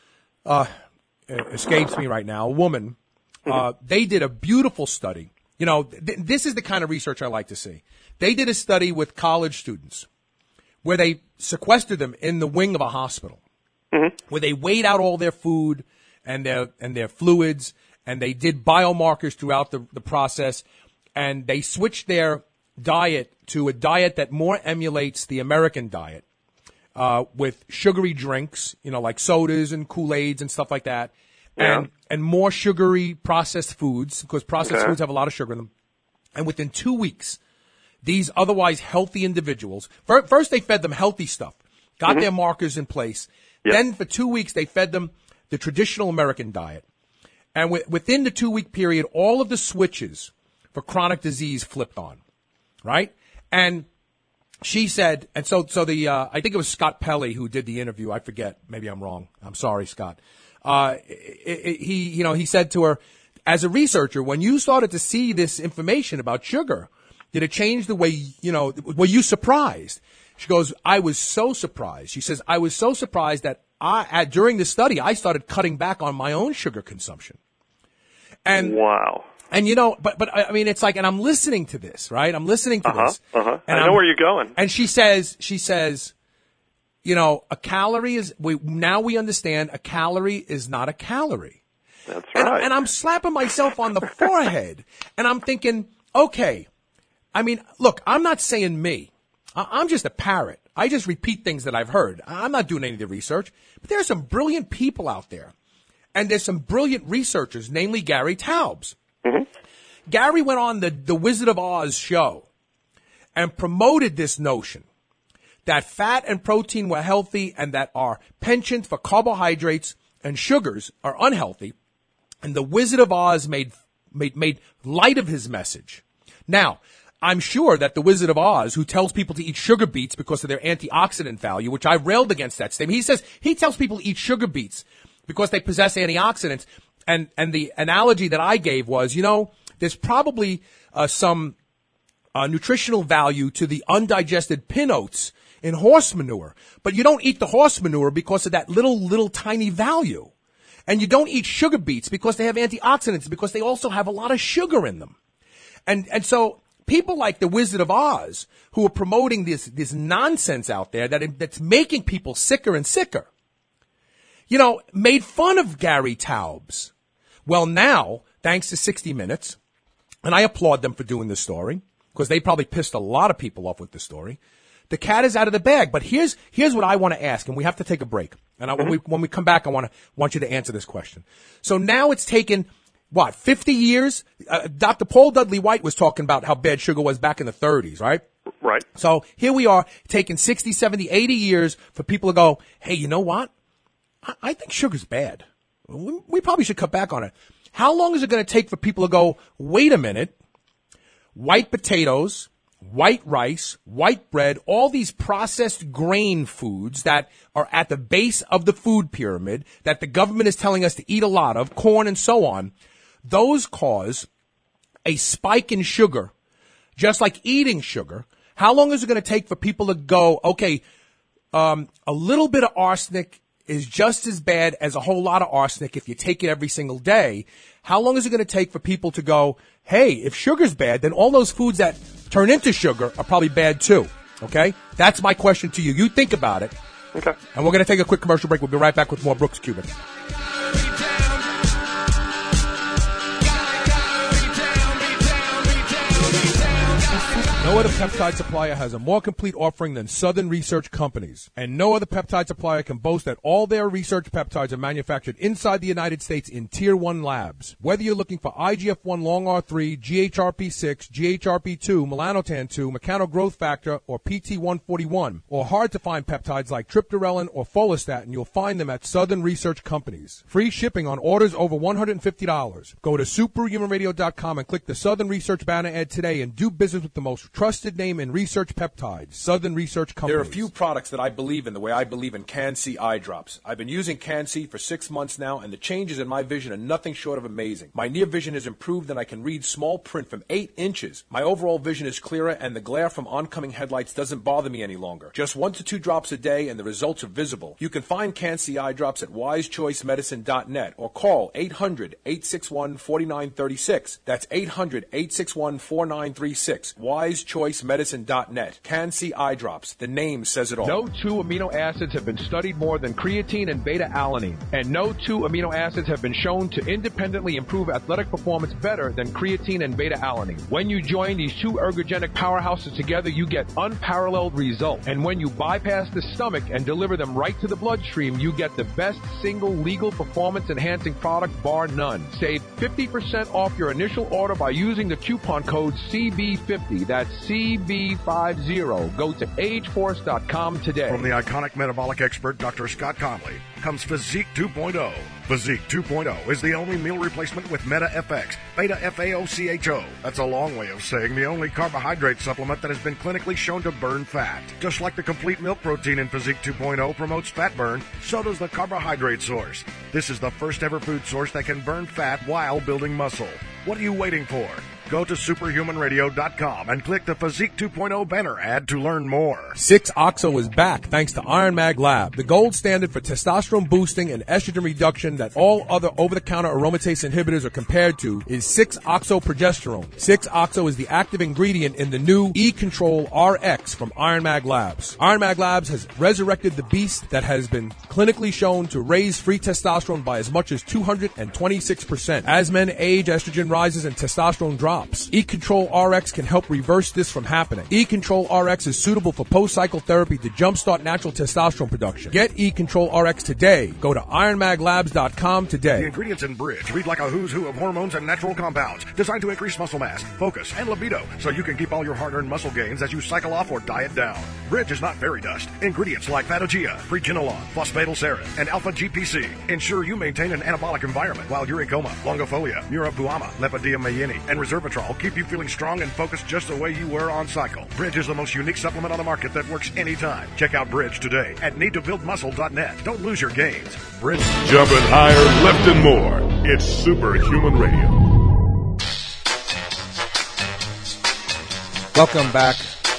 escapes me right now, a woman, they did a beautiful study. This is the kind of research I like to see. They did a study with college students where they sequestered them in the wing of a hospital, where they weighed out all their food and their fluids, and they did biomarkers throughout the process, and they switched their diet to a diet that more emulates the American diet, with sugary drinks, like sodas and Kool-Aids and stuff like that, and more sugary processed foods, because processed foods have a lot of sugar in them. And within 2 weeks, these otherwise healthy individuals, first they fed them healthy stuff, got their markers in place. Yep. Then for 2 weeks, they fed them the traditional American diet. And within the 2 week period, all of the switches for chronic disease flipped on, right? And she said, and so the, I think it was Scott Pelley who did the interview. I forget. Maybe I'm wrong. I'm sorry, Scott. He said to her, as a researcher, when you started to see this information about sugar, did it change the way, were you surprised? She goes, I was so surprised. She says, I was so surprised that during the study, I started cutting back on my own sugar consumption. And wow. And but I mean, it's like, and I'm listening to this, right? I'm listening to this. And I know where you're going. And she says, a calorie is, now we understand a calorie is not a calorie. That's right. And I'm slapping myself on the forehead, and I'm thinking, okay, I mean, look, I'm not saying me. I'm just a parrot. I just repeat things that I've heard. I'm not doing any of the research. But there are some brilliant people out there. And there's some brilliant researchers, namely Gary Taubes. Mm-hmm. Gary went on the Wizard of Oz show and promoted this notion that fat and protein were healthy and that our penchant for carbohydrates and sugars are unhealthy. And the Wizard of Oz made light of his message. Now, I'm sure that the Wizard of Oz, who tells people to eat sugar beets because of their antioxidant value, which I railed against that statement, he tells people to eat sugar beets because they possess antioxidants. And the analogy that I gave was, there's probably some nutritional value to the undigested pin oats in horse manure, but you don't eat the horse manure because of that little tiny value. And you don't eat sugar beets because they have antioxidants, because they also have a lot of sugar in them. And so people like the Wizard of Oz, who are promoting this nonsense out there that's making people sicker and sicker, made fun of Gary Taubes. Well, now, thanks to 60 Minutes, and I applaud them for doing this story, because they probably pissed a lot of people off with this story, the cat is out of the bag. But here's what I want to ask, and we have to take a break. And when we come back, I want you to answer this question. So now it's taken, 50 years? Dr. Paul Dudley White was talking about how bad sugar was back in the 30s, right? Right. So here we are, taking 60, 70, 80 years for people to go, hey, you know what? I think sugar's bad. We probably should cut back on it. How long is it going to take for people to go, wait a minute, white potatoes, white rice, white bread, all these processed grain foods that are at the base of the food pyramid that the government is telling us to eat a lot of, corn and so on, those cause a spike in sugar, just like eating sugar. How long is it going to take for people to go, okay, a little bit of arsenic is just as bad as a whole lot of arsenic if you take it every single day? How long is it going to take for people to go, hey, if sugar's bad, then all those foods that turn into sugar are probably bad too? Okay? That's my question to you. You think about it. Okay. And we're going to take a quick commercial break. We'll be right back with more Brooks Cuban. No other peptide supplier has a more complete offering than Southern Research Companies. And no other peptide supplier can boast that all their research peptides are manufactured inside the United States in Tier 1 labs. Whether you're looking for IGF-1 Long R3, GHRP6, GHRP2, Melanotan-2, Mechano Growth Factor, or PT141, or hard-to-find peptides like Triptorelin or Follistatin, you'll find them at Southern Research Companies. Free shipping on orders over $150. Go to superhumanradio.com and click the Southern Research banner ad today and do business with the most trusted name in research peptides, Southern Research Companies. There are a few products that I believe in the way I believe in Can-C eye drops. I've been using Can-C for 6 months now, and the changes in my vision are nothing short of amazing. My near vision has improved, and I can read small print from 8 inches. My overall vision is clearer, and the glare from oncoming headlights doesn't bother me any longer. Just 1 to 2 drops a day, and the results are visible. You can find Can-C eye drops at wisechoicemedicine.net or call 800-861-4936. That's 800-861-4936. Wise hischoicemedicine.net. Can-C eye drops. The name says it all. No two amino acids have been studied more than creatine and beta-alanine. And no two amino acids have been shown to independently improve athletic performance better than creatine and beta-alanine. When you join these two ergogenic powerhouses together, you get unparalleled results. And when you bypass the stomach and deliver them right to the bloodstream, you get the best single legal performance-enhancing product bar none. Save 50% off your initial order by using the coupon code CB50. That's CB50. Go to ageforce.com today. From the iconic metabolic expert Dr. Scott Conley comes Physique 2.0. Physique 2.0 is the only meal replacement with Meta FX, Beta FAOCHO. That's a long way of saying the only carbohydrate supplement that has been clinically shown to burn fat. Just like the complete milk protein in Physique 2.0 promotes fat burn, so does the carbohydrate source. This is the first ever food source that can burn fat while building muscle. What are you waiting for? Go to superhumanradio.com and click the Physique 2.0 banner ad to learn more. 6-OXO is back thanks to Iron Mag Lab, the gold standard for testosterone boosting and estrogen reduction that all other over-the-counter aromatase inhibitors are compared to is 6-OXO progesterone. 6-OXO is the active ingredient in the new E-Control RX from Iron Mag Labs. Iron Mag Labs has resurrected the beast that has been clinically shown to raise free testosterone by as much as 226%. As men age, estrogen rises and testosterone drops. E-Control RX can help reverse this from happening. E-Control RX is suitable for post-cycle therapy to jumpstart natural testosterone production. Get E-Control RX today. Go to ironmaglabs.com today. The ingredients in Bridge read like a who's who of hormones and natural compounds designed to increase muscle mass, focus, and libido so you can keep all your hard-earned muscle gains as you cycle off or diet down. Bridge is not fairy dust. Ingredients like Patagia, Preginolone, Phosphatidylserine, and Alpha-GPC ensure you maintain an anabolic environment while uricoma, longofolia, murapuama, lepidoliyamyini, and resveratrol keep you feeling strong and focused just the way you were on cycle. Bridge is the most unique supplement on the market that works anytime. Check out Bridge today at needtobuildmuscle.net. Don't lose your gains. Bridge. Jumping higher, left, and more. It's Superhuman Radio. Welcome back.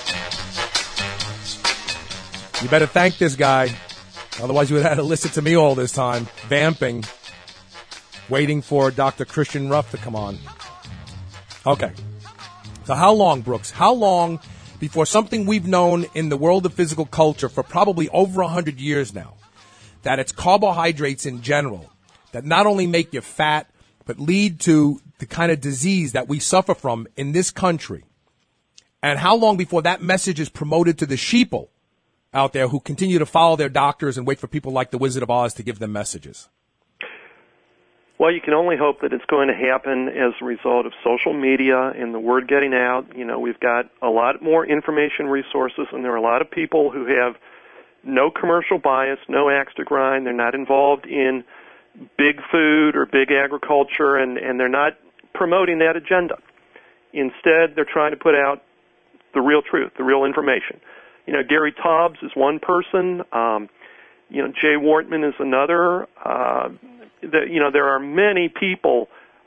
You better thank this guy. Otherwise, you would have had to listen to me all this time, vamping, waiting for Dr. Christian Ruff to come on. Okay. So how long, Brooks? How long before something we've known in the world of physical culture for probably over 100 years now, that it's carbohydrates in general that not only make you fat, but lead to the kind of disease that we suffer from in this country? And how long before that message is promoted to the sheeple out there who continue to follow their doctors and wait for people like the Wizard of Oz to give them messages? Well, you can only hope that it's going to happen as a result of social media and the word getting out. You know, we've got a lot more information resources, and there are a lot of people who have no commercial bias, no axe to grind. They're not involved in big food or big agriculture, and they're not promoting that agenda. Instead, they're trying to put out the real truth, the real information. You know, Gary Taubes is one person. Jay Wortman is another. There are many people.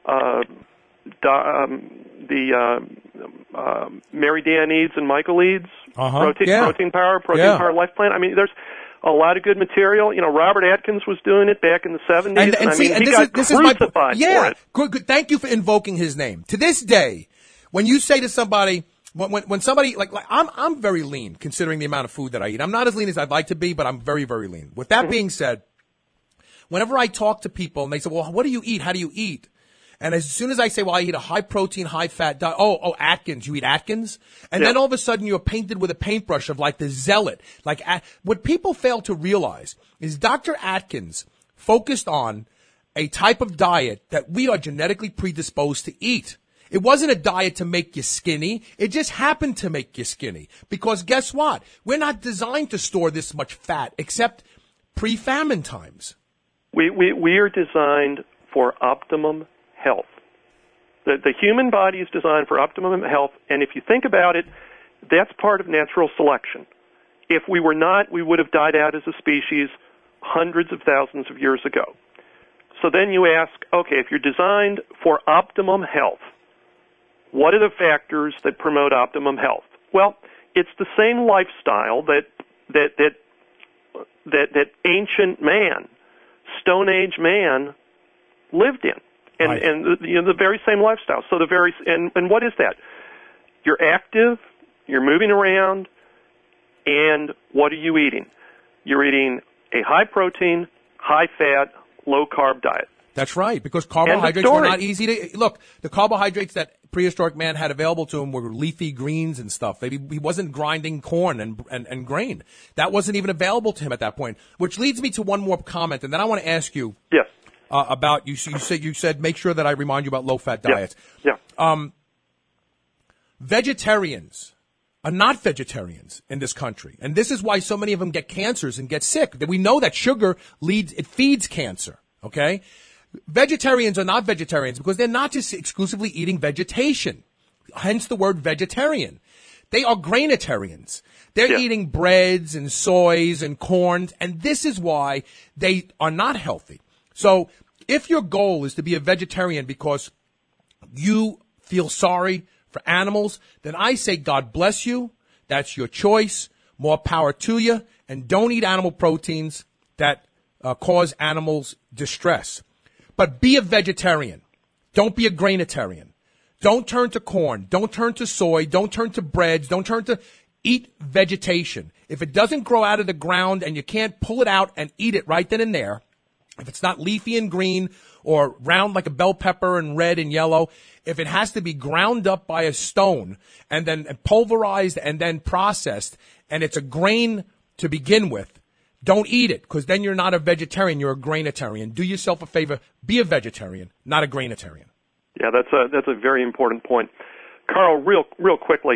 Mary Dan Eads and Michael Eads, Protein Power Life Plan. I mean, there's a lot of good material. You know, Robert Atkins was doing it back in the 70s, he got crucified for it. Good. Thank you for invoking his name. To this day, when you say to somebody, when somebody like I'm very lean considering the amount of food that I eat. I'm not as lean as I'd like to be, but I'm very, very lean. With that being said, whenever I talk to people and they say, well, what do you eat? How do you eat? And as soon as I say, well, I eat a high protein, high fat diet. Oh, Atkins. You eat Atkins? And then all of a sudden you're painted with a paintbrush of like the zealot. Like what people fail to realize is Dr. Atkins focused on a type of diet that we are genetically predisposed to eat. It wasn't a diet to make you skinny. It just happened to make you skinny. Because guess what? We're not designed to store this much fat except pre-famine times. We are designed for optimum health. The human body is designed for optimum health, and if you think about it, that's part of natural selection. If we were not, we would have died out as a species hundreds of thousands of years ago. So then you ask, okay, if you're designed for optimum health, what are the factors that promote optimum health? Well, it's the same lifestyle that ancient man, Stone Age man, lived in, and the very same lifestyle. So and what is that? You're active, you're moving around, and what are you eating? You're eating a high-protein, high-fat, low-carb diet. That's right, because carbohydrates were not easy to... Look, the carbohydrates that prehistoric man had available to him were leafy greens and stuff. He wasn't grinding corn and grain. That wasn't even available to him at that point, which leads me to one more comment, and then I want to ask you... Yes. About you said make sure that I remind you about low-fat diets. Yeah. Vegetarians are not vegetarians in this country, and this is why so many of them get cancers and get sick. We know that sugar feeds cancer. Okay, vegetarians are not vegetarians because they're not just exclusively eating vegetation. Hence the word vegetarian. They are grainitarians. They're eating breads and soys and corns, and this is why they are not healthy. So if your goal is to be a vegetarian because you feel sorry for animals, then I say God bless you. That's your choice. More power to you. And don't eat animal proteins that cause animals distress. But be a vegetarian. Don't be a grainitarian. Don't turn to corn. Don't turn to soy. Don't turn to breads. Don't turn to eat vegetation. If it doesn't grow out of the ground and you can't pull it out and eat it right then and there, if it's not leafy and green or round like a bell pepper and red and yellow, if it has to be ground up by a stone and then pulverized and then processed and it's a grain to begin with, don't eat it because then you're not a vegetarian, you're a grainitarian. Do yourself a favor, be a vegetarian, not a grainitarian. Yeah, that's a very important point. Carl, real quickly,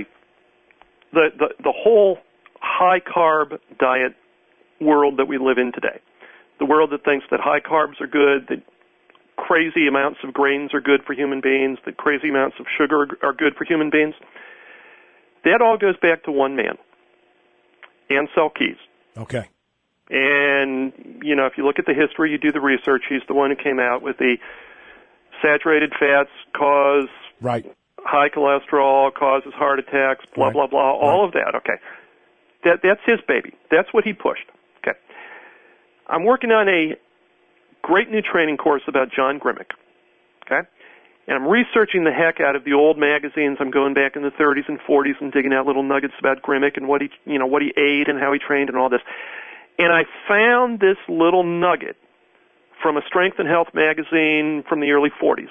the whole high-carb diet world that we live in today, the world that thinks that high carbs are good, that crazy amounts of grains are good for human beings, that crazy amounts of sugar are good for human beings, that all goes back to one man, Ancel Keys. Okay. And, if you look at the history, you do the research, he's the one who came out with the saturated fats cause high cholesterol, causes heart attacks, blah, blah, blah, all of that. Okay. That's his baby. That's what he pushed. Okay. I'm working on a great new training course about John Grimmick, okay? And I'm researching the heck out of the old magazines. I'm going back in the 30s and 40s and digging out little nuggets about Grimmick and what he ate and how he trained and all this. And I found this little nugget from a Strength and Health magazine from the early 40s,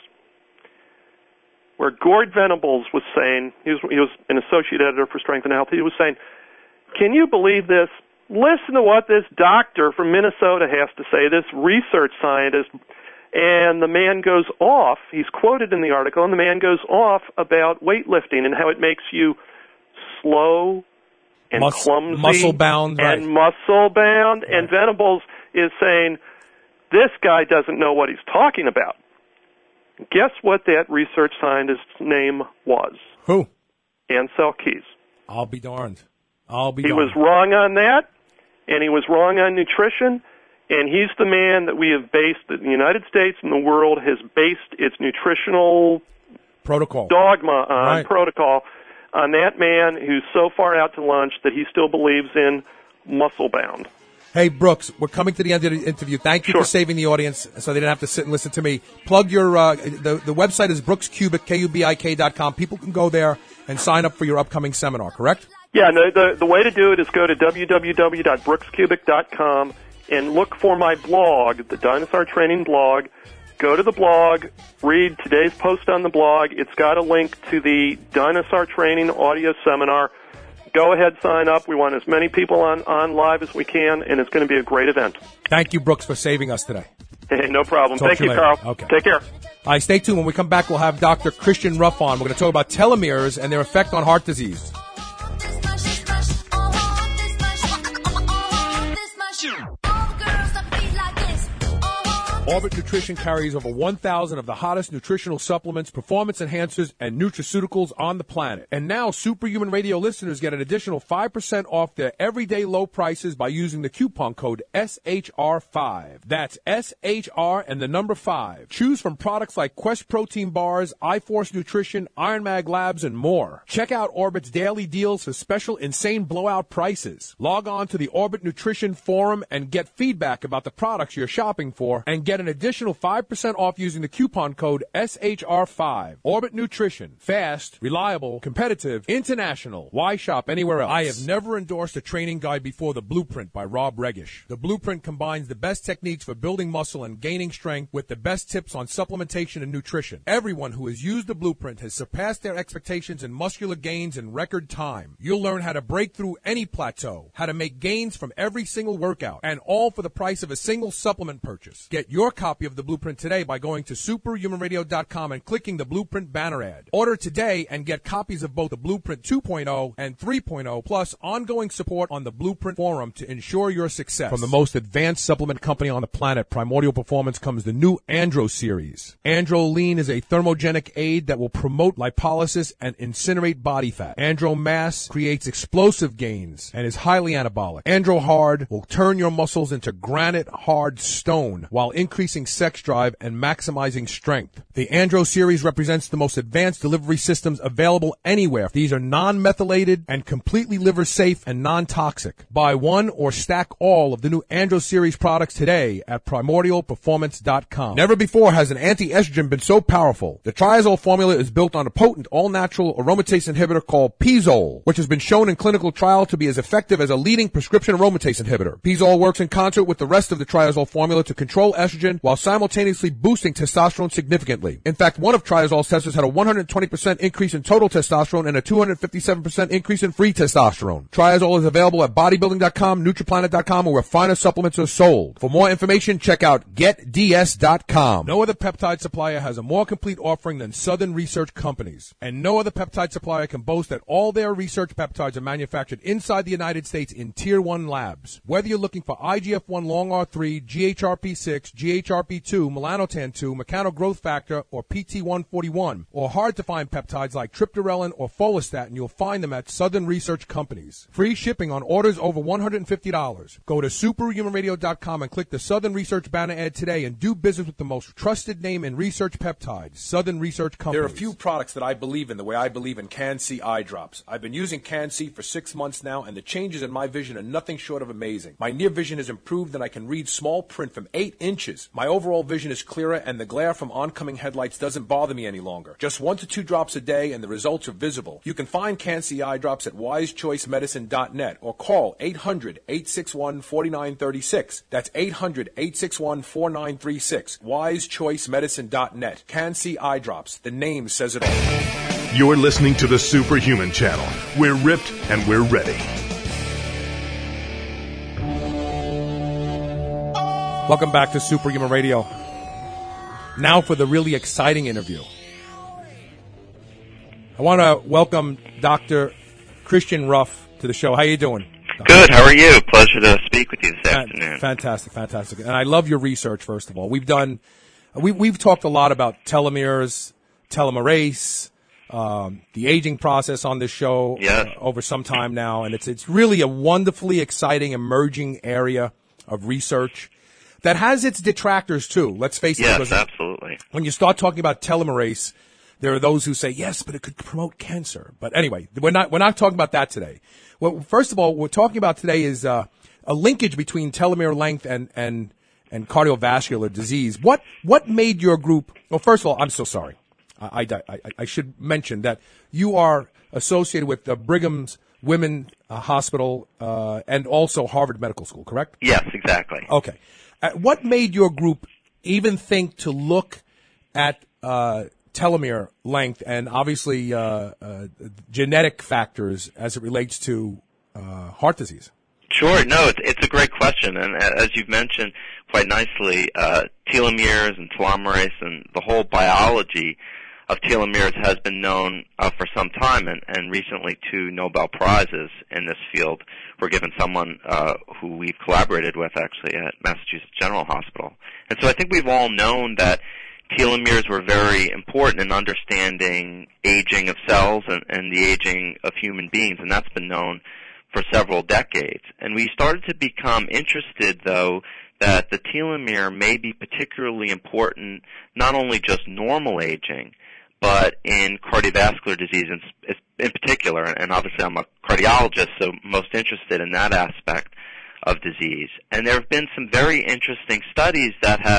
where Gord Venables was saying, he was an associate editor for Strength and Health, he was saying, can you believe this? Listen to what this doctor from Minnesota has to say, this research scientist. And the man goes off, he's quoted in the article, and the man goes off about weightlifting and how it makes you slow and clumsy. Muscle-bound. And muscle-bound. Right. And Venables is saying, this guy doesn't know what he's talking about. Guess what that research scientist's name was? Who? Ancel Keys. I'll be darned. He was wrong on that. And he was wrong on nutrition, and he's the man that we have based, the United States and the world has based its nutritional dogma on, protocol, on that man who's so far out to lunch that he still believes in muscle-bound. Hey, Brooks, we're coming to the end of the interview. Thank you for saving the audience so they didn't have to sit and listen to me. Plug your, the website is brookscubic, KUBIK.com. People can go there and sign up for your upcoming seminar, correct? Yeah, no, the way to do it is go to www.brookscubic.com and look for my blog, the Dinosaur Training blog. Go to the blog, read today's post on the blog. It's got a link to the Dinosaur Training audio seminar. Go ahead, sign up. We want as many people on live as we can, and it's going to be a great event. Thank you, Brooks, for saving us today. Hey, no problem. Thank you, Carl. Okay. Take care. All right, stay tuned. When we come back, we'll have Dr. Christian Ruff on. We're going to talk about telomeres and their effect on heart disease. Orbit Nutrition carries over 1,000 of the hottest nutritional supplements, performance enhancers, and nutraceuticals on the planet. And now Superhuman Radio listeners get an additional 5% off their everyday low prices by using the coupon code SHR5. That's SHR and the number 5. Choose from products like Quest Protein Bars, iForce Nutrition, Iron Mag Labs, and more. Check out Orbit's daily deals for special insane blowout prices. Log on to the Orbit Nutrition Forum and get feedback about the products you're shopping for and get Get an additional 5% off using the coupon code SHR5. Orbit Nutrition. Fast, reliable, competitive, international. Why shop anywhere else? I have never endorsed a training guide before The Blueprint by Rob Regish. The Blueprint combines the best techniques for building muscle and gaining strength with the best tips on supplementation and nutrition. Everyone who has used The Blueprint has surpassed their expectations in muscular gains in record time. You'll learn how to break through any plateau, how to make gains from every single workout, and all for the price of a single supplement purchase. Get your copy of The Blueprint today by going to superhumanradio.com and clicking the Blueprint banner ad. Order today and get copies of both the Blueprint 2.0 and 3.0, plus ongoing support on the Blueprint Forum to ensure your success. From the most advanced supplement company on the planet, Primordial Performance, comes the new Andro series. Andro Lean is a thermogenic aid that will promote lipolysis and incinerate body fat. Andro Mass creates explosive gains and is highly anabolic. Andro Hard will turn your muscles into granite hard stone while increasing sex drive and maximizing strength. The Andro series represents the most advanced delivery systems available anywhere. These are non-methylated and completely liver safe and non-toxic. Buy one or stack all of the new Andro series products today at primordialperformance.com. Never before has an anti-estrogen been so powerful. The Triazole formula is built on a potent all-natural aromatase inhibitor called Pizole, which has been shown in clinical trial to be as effective as a leading prescription aromatase inhibitor. Pizole works in concert with the rest of the Triazole formula to control estrogen while simultaneously boosting testosterone significantly. In fact, one of Triazole's testers had a 120% increase in total testosterone and a 257% increase in free testosterone. Triazole is available at bodybuilding.com, nutriplanet.com, or where finer supplements are sold. For more information, check out getds.com. No other peptide supplier has a more complete offering than Southern Research Companies. And no other peptide supplier can boast that all their research peptides are manufactured inside the United States in Tier 1 labs. Whether you're looking for IGF-1 long R3, GHRP6, GHRP2, melanotan-2, mechanogrowth factor, or PT141, or hard-to-find peptides like triptorelin or follistatin, you'll find them at Southern Research Companies. Free shipping on orders over $150. Go to superhumanradio.com and click the Southern Research banner ad today and do business with the most trusted name in research peptides, Southern Research Companies. There are a few products that I believe in the way I believe in Can-C eye drops. I've been using Can-C for 6 months now, and the changes in my vision are nothing short of amazing. My near vision has improved, and I can read small print from 8 inches. My overall vision is clearer, and the glare from oncoming headlights doesn't bother me any longer. Just 1 to 2 drops a day, and the results are visible. You can find Can-C eye drops at wisechoicemedicine.net or call 800-861-4936. That's 800-861-4936. wisechoicemedicine.net. Can-C eye drops. The name says it all. You're listening to the Superhuman Channel. We're ripped and we're ready. Welcome back to Superhuman Radio. Now for the really exciting interview. I want to welcome Dr. Christian Ruff to the show. How you doing? Good. How are you? Pleasure to speak with you this afternoon. Fantastic, fantastic. And I love your research, first of all. We've talked a lot about telomeres, telomerase, the aging process on this show over some time now, and it's really a wonderfully exciting emerging area of research that has its detractors too. Let's face it. Yes, absolutely. When you start talking about telomerase, there are those who say yes, but it could promote cancer. But anyway, we're not talking about that today. Well, first of all, what we're talking about today is a linkage between telomere length and cardiovascular disease. What made your group? Well, first of all, I'm so sorry. I should mention that you are associated with the Brigham's Women's Hospital and also Harvard Medical School, correct? Yes, exactly. Okay. What made your group even think to look at telomere length and obviously genetic factors as it relates to heart disease? Sure. No, it's a great question. And as you've mentioned quite nicely, telomeres and telomerase and the whole biology of telomeres has been known for some time, and recently 2 Nobel Prizes in this field were given someone who we've collaborated with actually at Massachusetts General Hospital. And so I think we've all known that telomeres were very important in understanding aging of cells and the aging of human beings, and that's been known for several decades. And we started to become interested, though, that the telomere may be particularly important, not only just normal aging, but in cardiovascular disease in particular. And obviously I'm a cardiologist, so most interested in that aspect of disease. And there have been some very interesting studies that have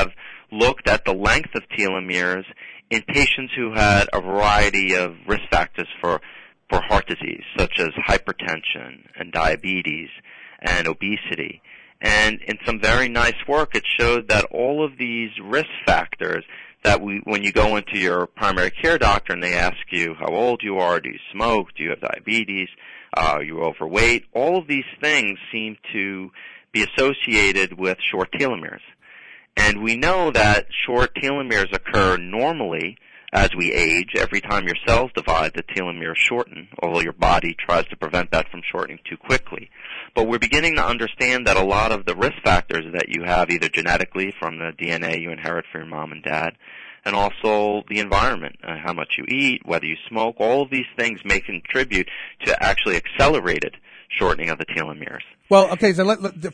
looked at the length of telomeres in patients who had a variety of risk factors for heart disease, such as hypertension and diabetes and obesity. And in some very nice work, it showed that all of these risk factors that when you go into your primary care doctor and they ask you how old you are, do you smoke, do you have diabetes, are you overweight, all of these things seem to be associated with short telomeres. And we know that short telomeres occur normally as we age. Every time your cells divide, the telomeres shorten, although your body tries to prevent that from shortening too quickly. But we're beginning to understand that a lot of the risk factors that you have, either genetically from the DNA you inherit from your mom and dad, and also the environment, how much you eat, whether you smoke, all of these things may contribute to actually accelerated shortening of the telomeres. Well, okay, so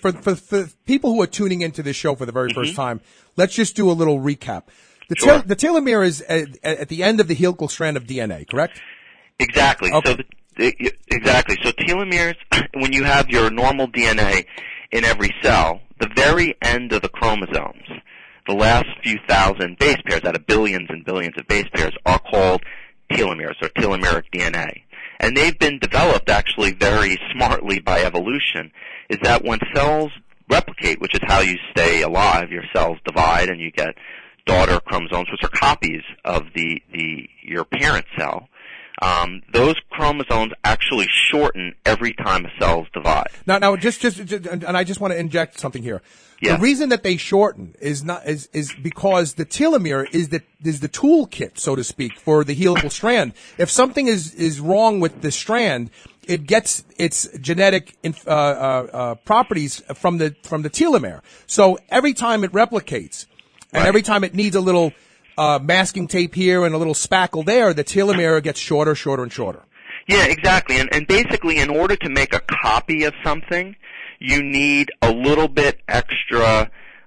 for people who are tuning into this show for the very first time, let's just do a little recap. The telomere is at the end of the helical strand of DNA, correct? Exactly. Okay. Exactly. So telomeres, when you have your normal DNA in every cell, the very end of the chromosomes, the last few thousand base pairs out of billions and billions of base pairs are called telomeres or telomeric DNA. And they've been developed actually very smartly by evolution, is that when cells replicate, which is how you stay alive, your cells divide and you get daughter chromosomes, which are copies of your parent cell, those chromosomes actually shorten every time a cell's divide. Now, just, and I just want to inject something here. Yeah. The reason that they shorten is because the telomere is the toolkit, so to speak, for the helical strand. If something is wrong with the strand, it gets its genetic properties from the telomere. So every time it replicates, and every time it needs a little masking tape here and a little spackle there, the telomere gets shorter, shorter, and shorter. Yeah, exactly. And basically, in order to make a copy of something, you need a little bit extra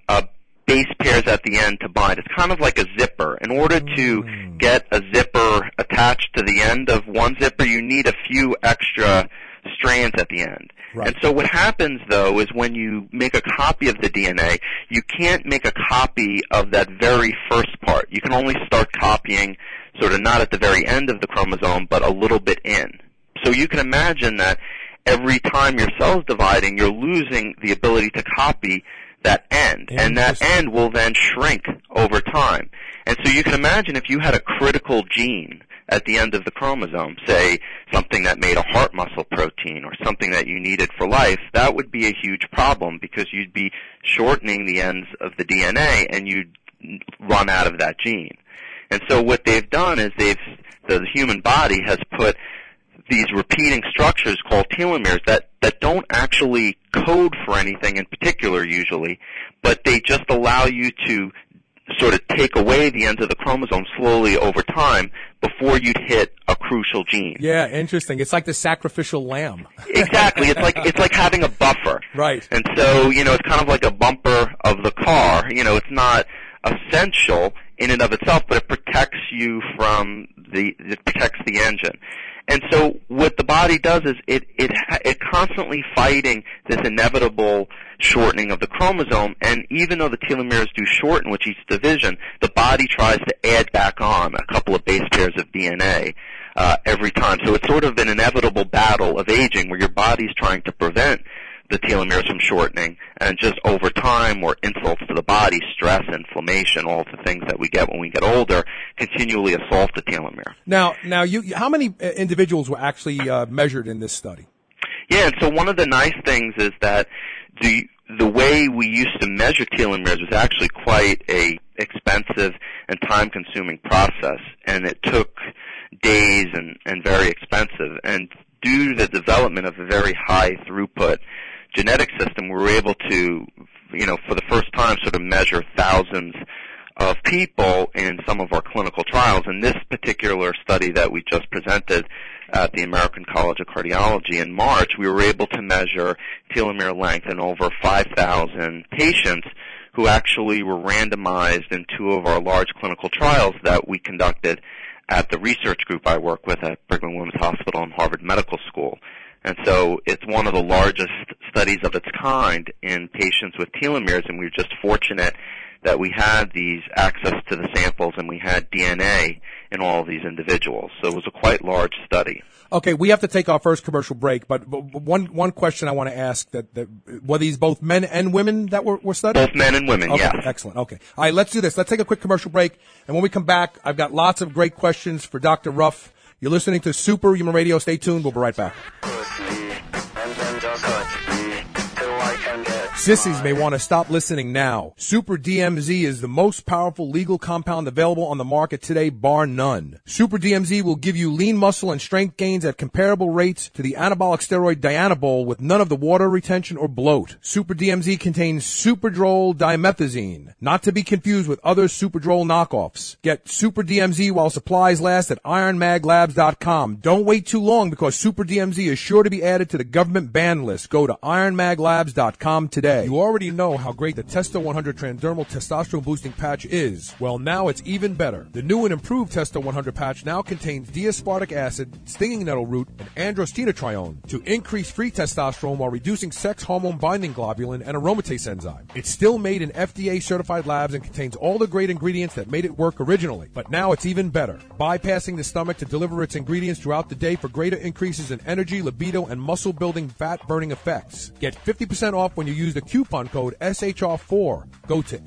base pairs at the end to bind. It's kind of like a zipper. In order to get a zipper attached to the end of one zipper, you need a few extra strands at the end. Right. And so what happens, though, is when you make a copy of the DNA, you can't make a copy of that very first part. You can only start copying sort of not at the very end of the chromosome, but a little bit in. So you can imagine that every time your cell's dividing, you're losing the ability to copy that end. And that end will then shrink over time. And so you can imagine if you had a critical gene at the end of the chromosome, say something that made a heart muscle protein or something that you needed for life, that would be a huge problem because you'd be shortening the ends of the DNA and you'd run out of that gene. And so what they've done is the human body has put these repeating structures called telomeres that don't actually code for anything in particular usually, but they just allow you to sort of take away the ends of the chromosome slowly over time before you'd hit a crucial gene. Yeah, interesting. It's like the sacrificial lamb. Exactly. It's like having a buffer. Right. And so, it's kind of like a bumper of the car. It's not essential in and of itself, but it protects you it protects the engine. And so what the body does is it constantly fighting this inevitable shortening of the chromosome, and even though the telomeres do shorten with each division, the body tries to add back on a couple of base pairs of DNA every time. So it's sort of an inevitable battle of aging where your body's trying to prevent the telomeres from shortening, and just over time, more insults to the body, stress, inflammation, all the things that we get when we get older, continually assault the telomere. Now, how many individuals were actually measured in this study? Yeah, and so one of the nice things is that the way we used to measure telomeres was actually quite a expensive and time-consuming process, and it took days and very expensive. And due to the development of a very high throughput genetic system, we were able to, for the first time, sort of measure thousands of people in some of our clinical trials. In this particular study that we just presented at the American College of Cardiology in March, we were able to measure telomere length in over 5,000 patients who actually were randomized in two of our large clinical trials that we conducted at the research group I work with at Brigham and Women's Hospital and Harvard Medical School. And so it's one of the largest studies of its kind in patients with telomeres, and we were just fortunate that we had these access to the samples and we had DNA in all of these individuals. So it was a quite large study. Okay, we have to take our first commercial break, but one question I want to ask, that were these both men and women that were studied? Both men and women, okay, yes. Excellent. Okay. All right, let's do this. Let's take a quick commercial break, and when we come back, I've got lots of great questions for Dr. Ruff. You're listening to Superhuman Radio. Stay tuned. We'll be right back. Sissies may want to stop listening now. Super DMZ is the most powerful legal compound available on the market today, bar none. Super DMZ will give you lean muscle and strength gains at comparable rates to the anabolic steroid Dianabol with none of the water retention or bloat. Super DMZ contains Superdrol dimethazine, not to be confused with other Superdrol knockoffs. Get Super DMZ while supplies last at IronMagLabs.com. Don't wait too long because Super DMZ is sure to be added to the government ban list. Go to IronMagLabs.com today. You already know how great the Testo 100 Transdermal Testosterone Boosting Patch is. Well, now it's even better. The new and improved Testo 100 patch now contains D-aspartic acid, stinging nettle root, and androstenedione to increase free testosterone while reducing sex hormone binding globulin and aromatase enzyme. It's still made in FDA-certified labs and contains all the great ingredients that made it work originally. But now it's even better, bypassing the stomach to deliver its ingredients throughout the day for greater increases in energy, libido, and muscle-building, fat-burning effects. Get 50% off when you use the coupon code SHR4. Go to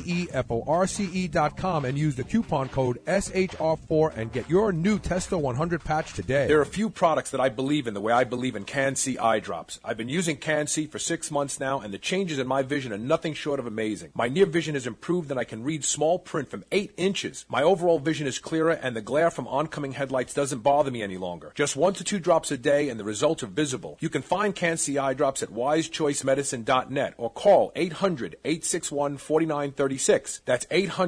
AGEFORCE.com and use the coupon code SHR4 and get your new Testo 100 patch today. There are a few products that I believe in the way I believe in Can-C eye drops. I've been using Can-C for 6 months now, and the changes in my vision are nothing short of amazing. My near vision has improved, and I can read small print from 8 inches. My overall vision is clearer, and the glare from oncoming headlights doesn't bother me any longer. Just 1 to 2 drops a day, and the results are visible. You can find Can-C eye drops at wisechoicemedicine.net or call 800-861-4936. That's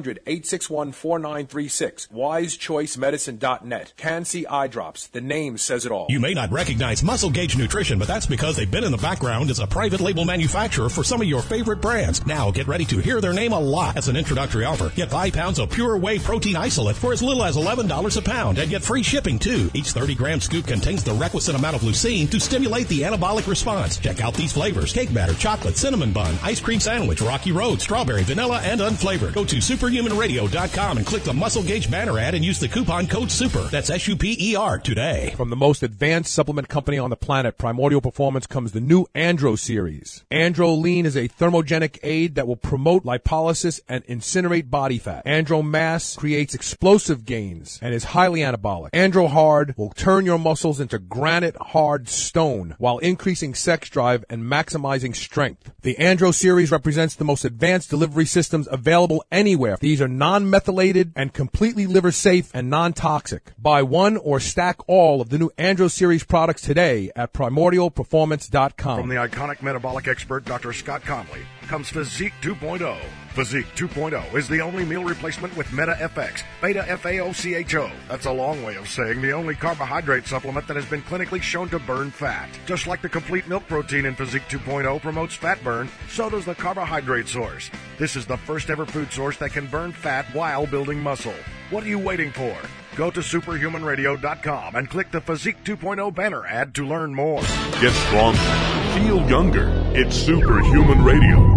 800-861-4936. wisechoicemedicine.net. Can-C eye drops. The name says it all. You may not recognize Muscle Gauge Nutrition, but that's because they've been in the background as a private label manufacturer for some of your favorite brands. Now get ready to hear their name a lot. As an introductory offer, get 5 pounds of pure whey protein isolate for as little as $11 a pound and get free shipping too. Each 30-gram scoop contains the requisite amount of leucine to stimulate the anabolic response. Check out these flavors: cake batter, chocolate, cinnamon bun, ice cream sandwich, Rocky Road, strawberry, vanilla, and unflavored. Go to superhumanradio.com and click the Muscle Gauge banner ad and use the coupon code SUPER. That's SUPER today. From the most advanced supplement company on the planet, Primordial Performance, comes the new Andro series. Andro Lean is a thermogenic aid that will promote lipolysis and incinerate body fat. Andro Mass creates explosive gains and is highly anabolic. Andro Hard will turn your muscles into granite hard stone while increasing sex drive and maximizing strength. The Andro series represents the most advanced delivery systems available anywhere. These are non-methylated and completely liver safe and non-toxic. Buy one or stack all of the new Andro series products today at primordialperformance.com. From the iconic metabolic expert Dr. Scott Conley comes Physique 2.0. Physique 2.0 is the only meal replacement with Meta FX, Beta FAOCHO. That's a long way of saying the only carbohydrate supplement that has been clinically shown to burn fat. Just like the complete milk protein in Physique 2.0 promotes fat burn, so does the carbohydrate source. This is the first ever food source that can burn fat while building muscle. What are you waiting for? Go to superhumanradio.com and click the Physique 2.0 banner ad to learn more. Get stronger. Feel younger. It's Superhuman Radio.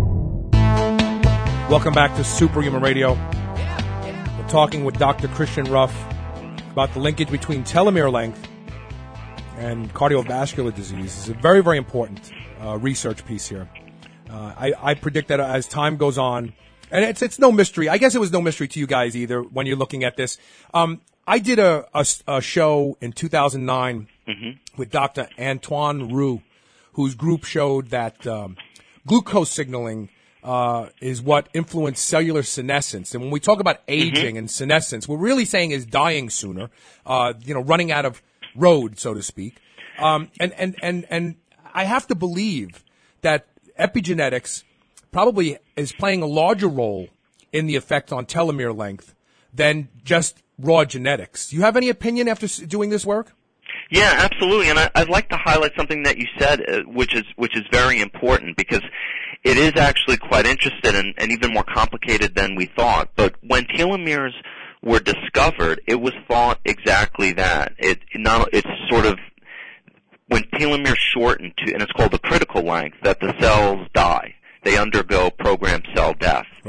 Welcome back to Superhuman Radio. We're talking with Dr. Christian Ruff about the linkage between telomere length and cardiovascular disease. It's a very, very important research piece here. I predict that as time goes on, and it's no mystery. I guess it was no mystery to you guys either when you're looking at this. I did a show in 2009 with Dr. Antoine Roux, whose group showed that glucose signaling is what influenced cellular senescence. And when we talk about aging and senescence, we're really saying is dying sooner, running out of road, so to speak. And I have to believe that epigenetics probably is playing a larger role in the effect on telomere length than just raw genetics. Do you have any opinion after doing this work? Yeah, absolutely. And I'd like to highlight something that you said, which is very important, because it is actually quite interesting and even more complicated than we thought. But when telomeres were discovered, it was thought exactly that. It's sort of when telomeres shorten to, and it's called the critical length, that the cells die. They undergo programmed cell death. Right.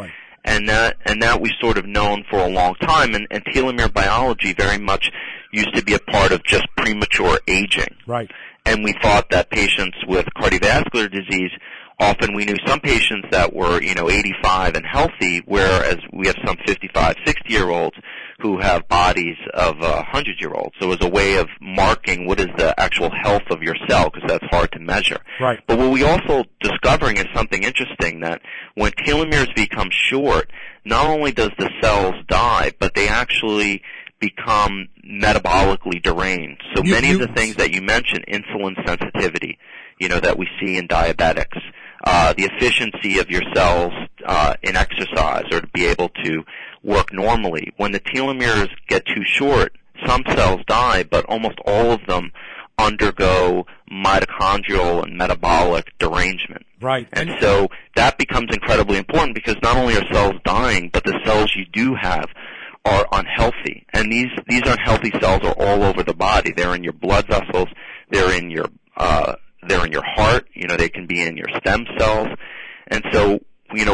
And that we've sort of known for a long time, and telomere biology very much used to be a part of just premature aging. Right. And we thought that patients with cardiovascular disease, often we knew some patients that were, 85 and healthy, whereas we have some 55, 60-year-olds who have bodies of 100-year-olds. So it was a way of marking what is the actual health of your cell, because that's hard to measure. Right. But what we also discovering is something interesting, that when telomeres become short, not only does the cells die, but they actually become metabolically deranged. So many of the things that you mentioned, insulin sensitivity, that we see in diabetics, the efficiency of your cells in exercise or to be able to work normally. When the telomeres get too short, some cells die, but almost all of them undergo mitochondrial and metabolic derangement. Right. And so that becomes incredibly important, because not only are cells dying, but the cells you do have are unhealthy. And these unhealthy cells are all over the body. They're in your blood vessels, they're in your heart, they can be in your stem cells. And so, we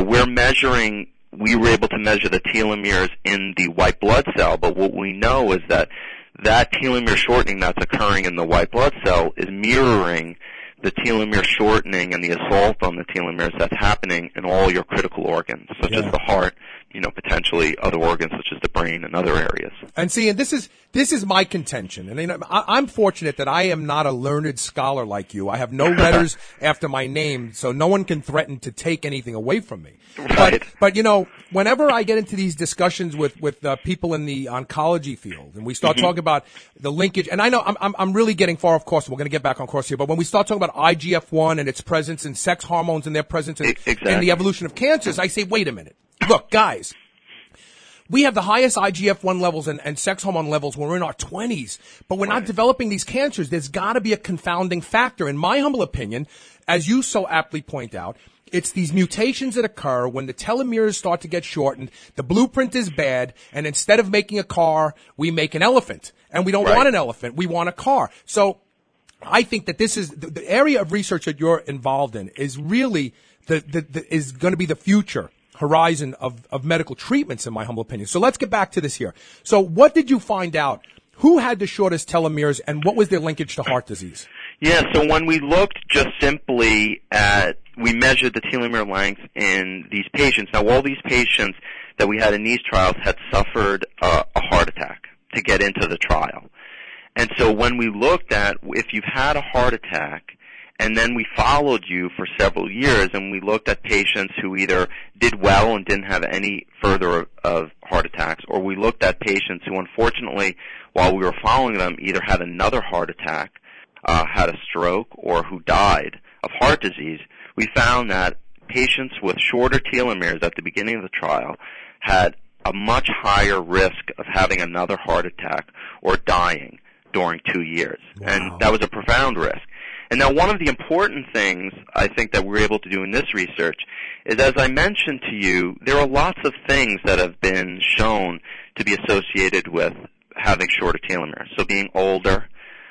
were able to measure the telomeres in the white blood cell, but what we know is that telomere shortening that's occurring in the white blood cell is mirroring the telomere shortening and the assault on the telomeres that's happening in all your critical organs, such as the heart, potentially other organs such as the brain and other areas. And see, and this is my contention. And I'm fortunate that I am not a learned scholar like you. I have no letters after my name, so no one can threaten to take anything away from me. Right. But whenever I get into these discussions with people in the oncology field, and we start talking about the linkage, and I know I'm really getting far off course. We're going to get back on course here. But when we start talking about IGF-1 and its presence and sex hormones and their presence and the evolution of cancers, I say, wait a minute. Look, guys, we have the highest IGF-1 levels and sex hormone levels when we're in our 20s, but we're not developing these cancers. There's got to be a confounding factor. In my humble opinion, as you so aptly point out, it's these mutations that occur when the telomeres start to get shortened, the blueprint is bad, and instead of making a car, we make an elephant. And we don't want an elephant, we want a car. So I think that this is the area of research that you're involved in is really is going to be the future horizon of medical treatments, in my humble opinion. So let's get back to this here. So what did you find out? Who had the shortest telomeres, and what was their linkage to heart disease? Yeah, so when we looked just simply we measured the telomere length in these patients. Now, all these patients that we had in these trials had suffered a heart attack to get into the trial. And so when we looked at if you've had a heart attack, and then we followed you for several years, and we looked at patients who either did well and didn't have any further of heart attacks, or we looked at patients who, unfortunately, while we were following them, either had another heart attack, had a stroke, or who died of heart disease. We found that patients with shorter telomeres at the beginning of the trial had a much higher risk of having another heart attack or dying during 2 years. Wow. And that was a profound risk. And now one of the important things I think that we're able to do in this research is, as I mentioned to you, there are lots of things that have been shown to be associated with having shorter telomeres. So being older,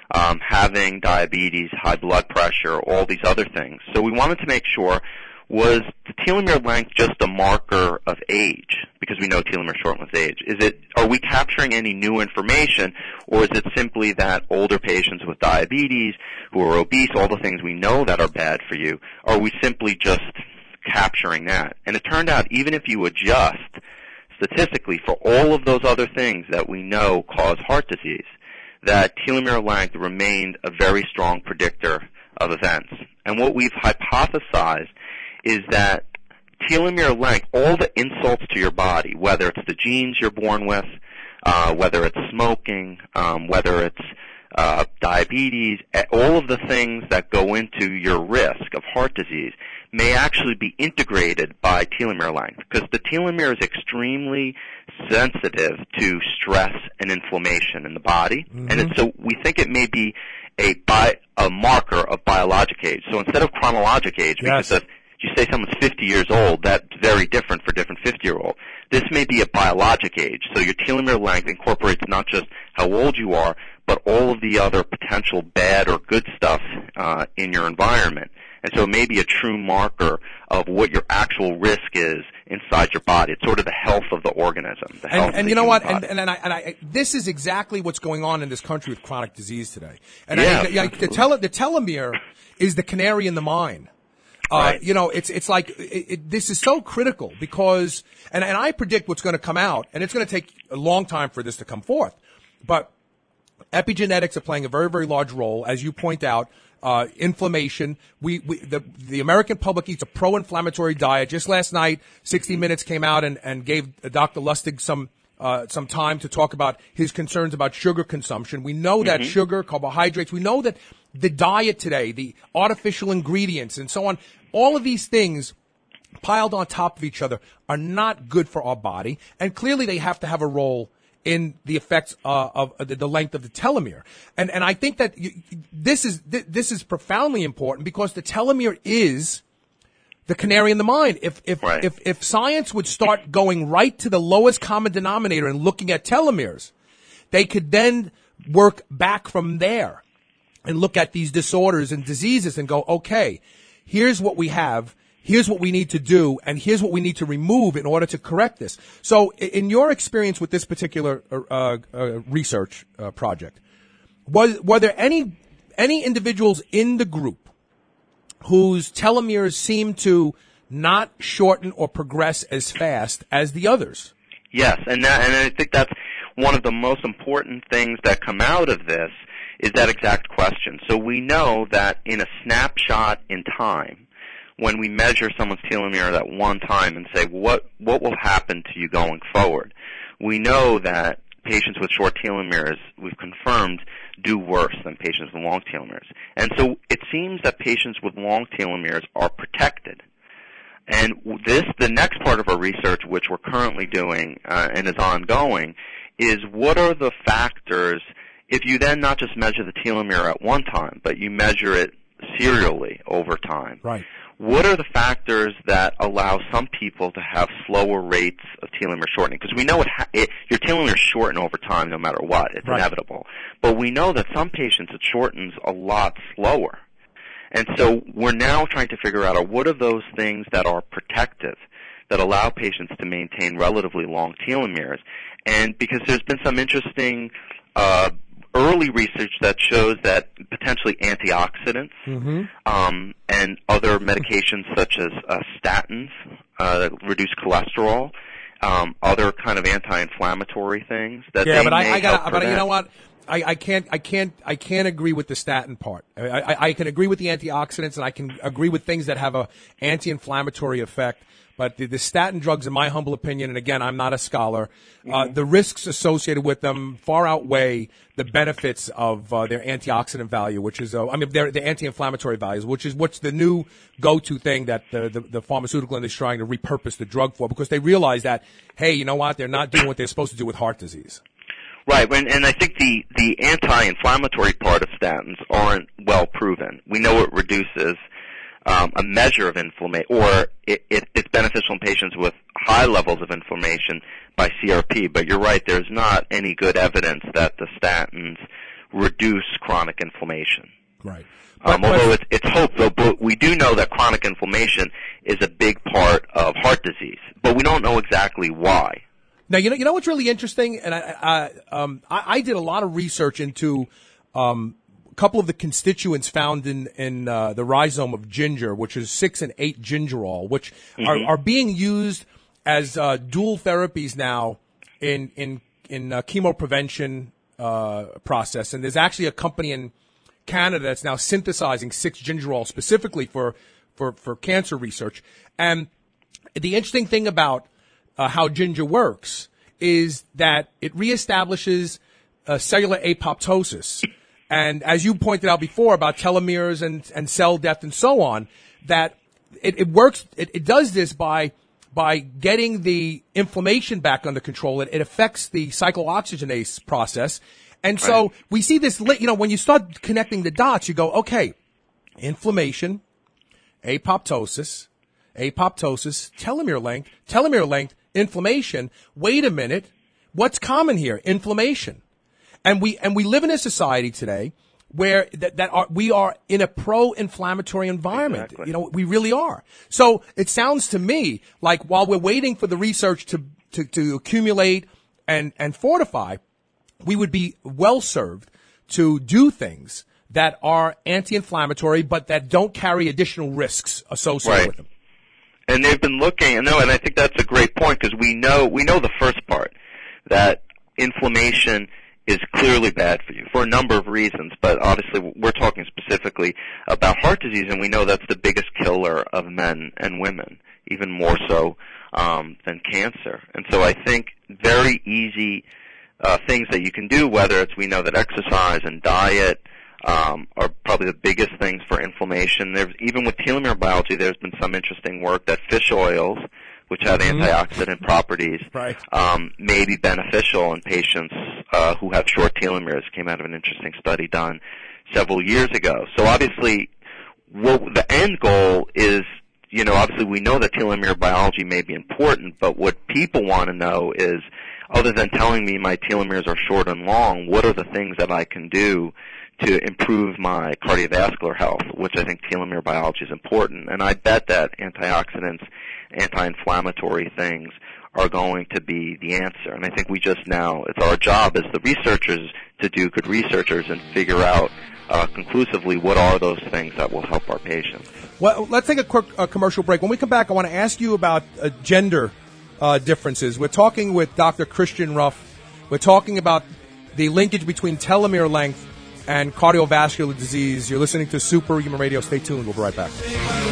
having diabetes, high blood pressure, all these other things. So we wanted to make sure, was the telomere length just a marker of age? Because we know telomere shorten with age. Are we capturing any new information, or is it simply that older patients with diabetes, who are obese, all the things we know that are bad for you, are we simply just capturing that? And it turned out, even if you adjust statistically for all of those other things that we know cause heart disease, that telomere length remained a very strong predictor of events. And what we've hypothesized is that telomere length, all the insults to your body, whether it's the genes you're born with, whether it's smoking, whether it's diabetes, all of the things that go into your risk of heart disease may actually be integrated by telomere length, because the telomere is extremely sensitive to stress and inflammation in the body. And so we think it may be a marker of biologic age. So instead of chronologic age, because if you say someone's 50 years old, that's very different for different 50-year-old. This may be a biologic age. So your telomere length incorporates not just how old you are, but all of the other potential bad or good stuff in your environment. And so it may be a true marker of what your actual risk is inside inside your body. It's sort of the health of the organism. The health of And the you know human what? body. And I this is exactly what's going on in this country with chronic disease today. And Yeah, the telomere is the canary in the mine. Right. You know, it's like this is so critical because, and I predict what's going to come out, and it's going to take a long time for this to come forth. But epigenetics are playing a very, very large role, as you point out. Inflammation. The American public eats a pro-inflammatory diet. Just last night, 60 Minutes came out and gave Dr. Lustig some time to talk about his concerns about sugar consumption. We know that sugar, carbohydrates, we know that the diet today, the artificial ingredients and so on, all of these things piled on top of each other are not good for our body. And clearly they have to have a role in the effects of the length of the telomere. And I think that this is profoundly important because the telomere is the canary in the mine. If science would start going right to the lowest common denominator and looking at telomeres, they could then work back from there and look at these disorders and diseases and go, okay, here's what we have, here's what we need to do, and here's what we need to remove in order to correct this. So in your experience with this particular research project, were there any individuals in the group whose telomeres seem to not shorten or progress as fast as the others? Yes, and I think that's one of the most important things that come out of this is that exact question. So we know that in a snapshot in time, when we measure someone's telomere at one time and say, what will happen to you going forward, we know that patients with short telomeres, we've confirmed, do worse than patients with long telomeres. And so it seems that patients with long telomeres are protected. And the next part of our research, which we're currently doing and is ongoing, is what are the factors, if you then not just measure the telomere at one time, but you measure it serially over time. Right. What are the factors that allow some people to have slower rates of telomere shortening? Because we know your telomeres shorten over time no matter what. It's inevitable. But we know that some patients it shortens a lot slower. And so we're now trying to figure out what are those things that are protective, that allow patients to maintain relatively long telomeres. And because there's been some interesting early research that shows that potentially antioxidants and other medications such as statins that reduce cholesterol, other kind of anti-inflammatory things that yeah, they but may help but prevent. you know what? I can't agree with the statin part. I can agree with the antioxidants and I can agree with things that have a anti-inflammatory effect. But the statin drugs, in my humble opinion, and again, I'm not a scholar, the risks associated with them far outweigh the benefits of their antioxidant value, which is, their anti-inflammatory values, which is what's the new go-to thing that the pharmaceutical industry is trying to repurpose the drug for, because they realize that, hey, you know what, they're not doing what they're supposed to do with heart disease. Right, and I think the anti-inflammatory part of statins aren't well proven. We know it reduces a measure of inflammation, or it's beneficial in patients with high levels of inflammation by CRP, but you're right, there's not any good evidence that the statins reduce chronic inflammation. Right. Although it's hoped, though, but we do know that chronic inflammation is a big part of heart disease, but we don't know exactly why. Now, you know what's really interesting, and I did a lot of research into a couple of the constituents found in the rhizome of ginger, which is 6 and 8 gingerol, which are being used as dual therapies now in chemo prevention process. And there's actually a company in Canada that's now synthesizing 6-gingerol specifically for cancer research. And the interesting thing about how ginger works is that it reestablishes cellular apoptosis. And as you pointed out before about telomeres and cell death and so on, that it works, it does this by getting the inflammation back under control. It affects the cyclooxygenase process. And so we see this, when you start connecting the dots, you go, okay, inflammation, apoptosis, telomere length, inflammation. Wait a minute. What's common here? Inflammation. And we live in a society today where we are in a pro-inflammatory environment. Exactly. You know, we really are. So it sounds to me like while we're waiting for the research to accumulate and fortify, we would be well served to do things that are anti-inflammatory, but that don't carry additional risks associated with them. And they've been looking, and I think that's a great point, because we know the first part, that inflammation is clearly bad for you for a number of reasons, but obviously we're talking specifically about heart disease, and we know that's the biggest killer of men and women, even more so than cancer. And so I think very easy things that you can do, whether it's, we know that exercise and diet are probably the biggest things for inflammation. Even with telomere biology, there's been some interesting work that fish oils, which have antioxidant properties, may be beneficial in patients who have short telomeres. Came out of an interesting study done several years ago. So obviously, the end goal is, obviously we know that telomere biology may be important, but what people want to know is, other than telling me my telomeres are short and long, what are the things that I can do to improve my cardiovascular health, which I think telomere biology is important. And I bet that antioxidants, anti-inflammatory things are going to be the answer. And I think it's our job as the researchers to do good researchers and figure out conclusively what are those things that will help our patients. Well, let's take a quick commercial break. When we come back, I want to ask you about gender differences. We're talking with Dr. Christian Ruff. We're talking about the linkage between telomere length and cardiovascular disease. You're listening to Superhuman Radio. Stay tuned. We'll be right back.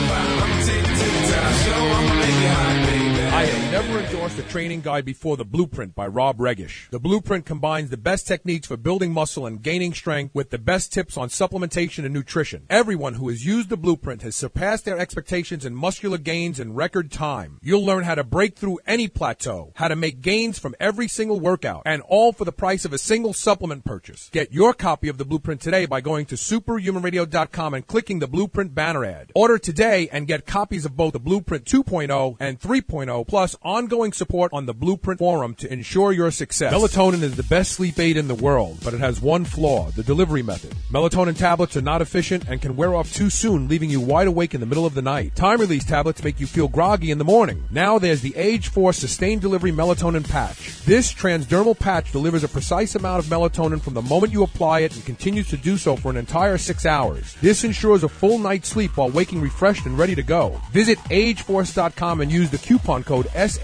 I have never endorsed a training guide before The Blueprint by Rob Regish. The Blueprint combines the best techniques for building muscle and gaining strength with the best tips on supplementation and nutrition. Everyone who has used The Blueprint has surpassed their expectations in muscular gains in record time. You'll learn how to break through any plateau, how to make gains from every single workout, and all for the price of a single supplement purchase. Get your copy of The Blueprint today by going to superhumanradio.com and clicking the Blueprint banner ad. Order today and get copies of both The Blueprint 2.0 and 3.0, plus ongoing support on the Blueprint Forum to ensure your success. Melatonin is the best sleep aid in the world, but it has one flaw, the delivery method. Melatonin tablets are not efficient and can wear off too soon, leaving you wide awake in the middle of the night. Time-release tablets make you feel groggy in the morning. Now there's the Age 4 Sustained Delivery Melatonin Patch. This transdermal patch delivers a precise amount of melatonin from the moment you apply it and continues to do so for an entire 6 hours. This ensures a full night's sleep while waking refreshed and ready to go. Visit ageforce.com and use the coupon code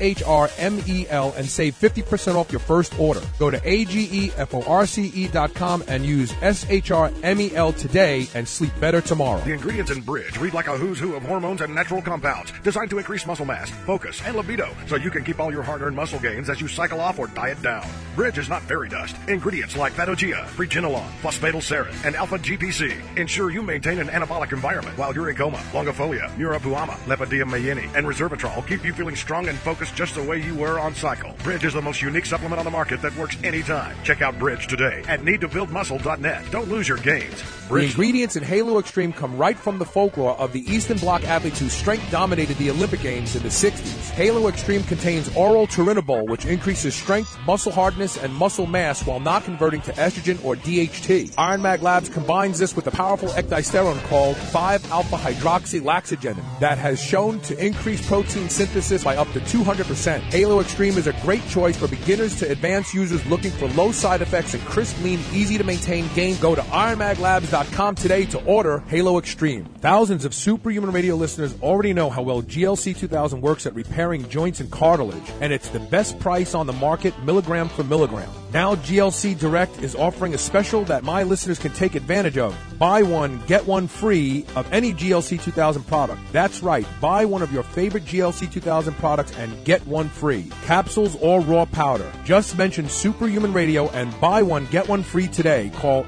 SHRMEL and save 50% off your first order. Go to AGEFORCE.com and use SHRMEL today and sleep better tomorrow. The ingredients in Bridge read like a who's who of hormones and natural compounds designed to increase muscle mass, focus, and libido so you can keep all your hard-earned muscle gains as you cycle off or diet down. Bridge is not fairy dust. Ingredients like Phytogia, Pregenolone, Phosphatidylserine, and Alpha-GPC ensure you maintain an anabolic environment while you're in coma. Longofolia, Murapuama, Lepidopteran, and Resveratrol keep you feeling strong and focused just the way you were on cycle. Bridge is the most unique supplement on the market that works anytime. Check out Bridge today at needtobuildmuscle.net. Don't lose your gains. The ingredients in Halo Extreme come right from the folklore of the Eastern Bloc athletes whose strength dominated the Olympic Games in the 60s. Halo Extreme contains oral turinabol, which increases strength, muscle hardness, and muscle mass while not converting to estrogen or DHT. Iron Mag Labs combines this with a powerful ecdysterone called 5-alpha-hydroxylaxagenin that has shown to increase protein synthesis by up to 200%. Halo Extreme is a great choice for beginners to advanced users looking for low side effects and crisp, lean, easy to maintain gains. Go to ironmaglabs.com today to order Halo Extreme. Thousands of Superhuman Radio listeners already know how well GLC 2000 works at repairing joints and cartilage, and it's the best price on the market, milligram for milligram. Now GLC Direct is offering a special that my listeners can take advantage of. Buy one, get one free of any GLC 2000 product. That's right. Buy one of your favorite GLC 2000 products and get one free. Capsules or raw powder. Just mention Superhuman Radio and buy one, get one free today. Call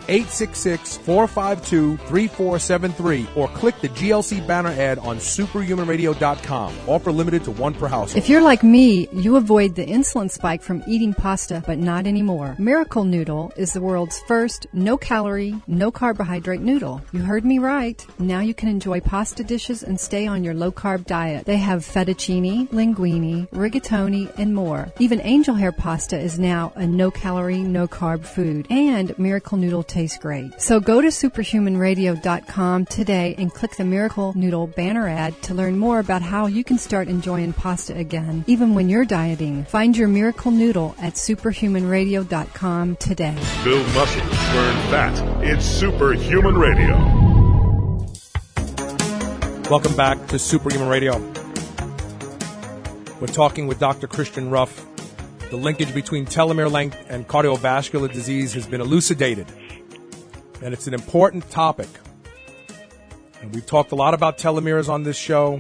866-452-3473 or click the GLC banner ad on superhumanradio.com. Offer limited to one per household. If you're like me, you avoid the insulin spike from eating pasta, but not anymore. Miracle Noodle is the world's first no-calorie, no-carbohydrate noodle. You heard me right. Now you can enjoy pasta dishes and stay on your low-carb diet. They have fettuccine, linguine, rigatoni, and more. Even angel hair pasta is now a no-calorie, no-carb food. And Miracle Noodle tastes great. So go to superhumanradio.com today and click the Miracle Noodle banner ad to learn more about how you can start enjoying pasta again, even when you're dieting. Find your Miracle Noodle at superhumanradio.com today. Build muscle, burn fat. It's Superhuman Radio. Welcome back to Superhuman Radio. We're talking with Dr. Christian Ruff. The linkage between telomere length and cardiovascular disease has been elucidated, and it's an important topic. And we've talked a lot about telomeres on this show.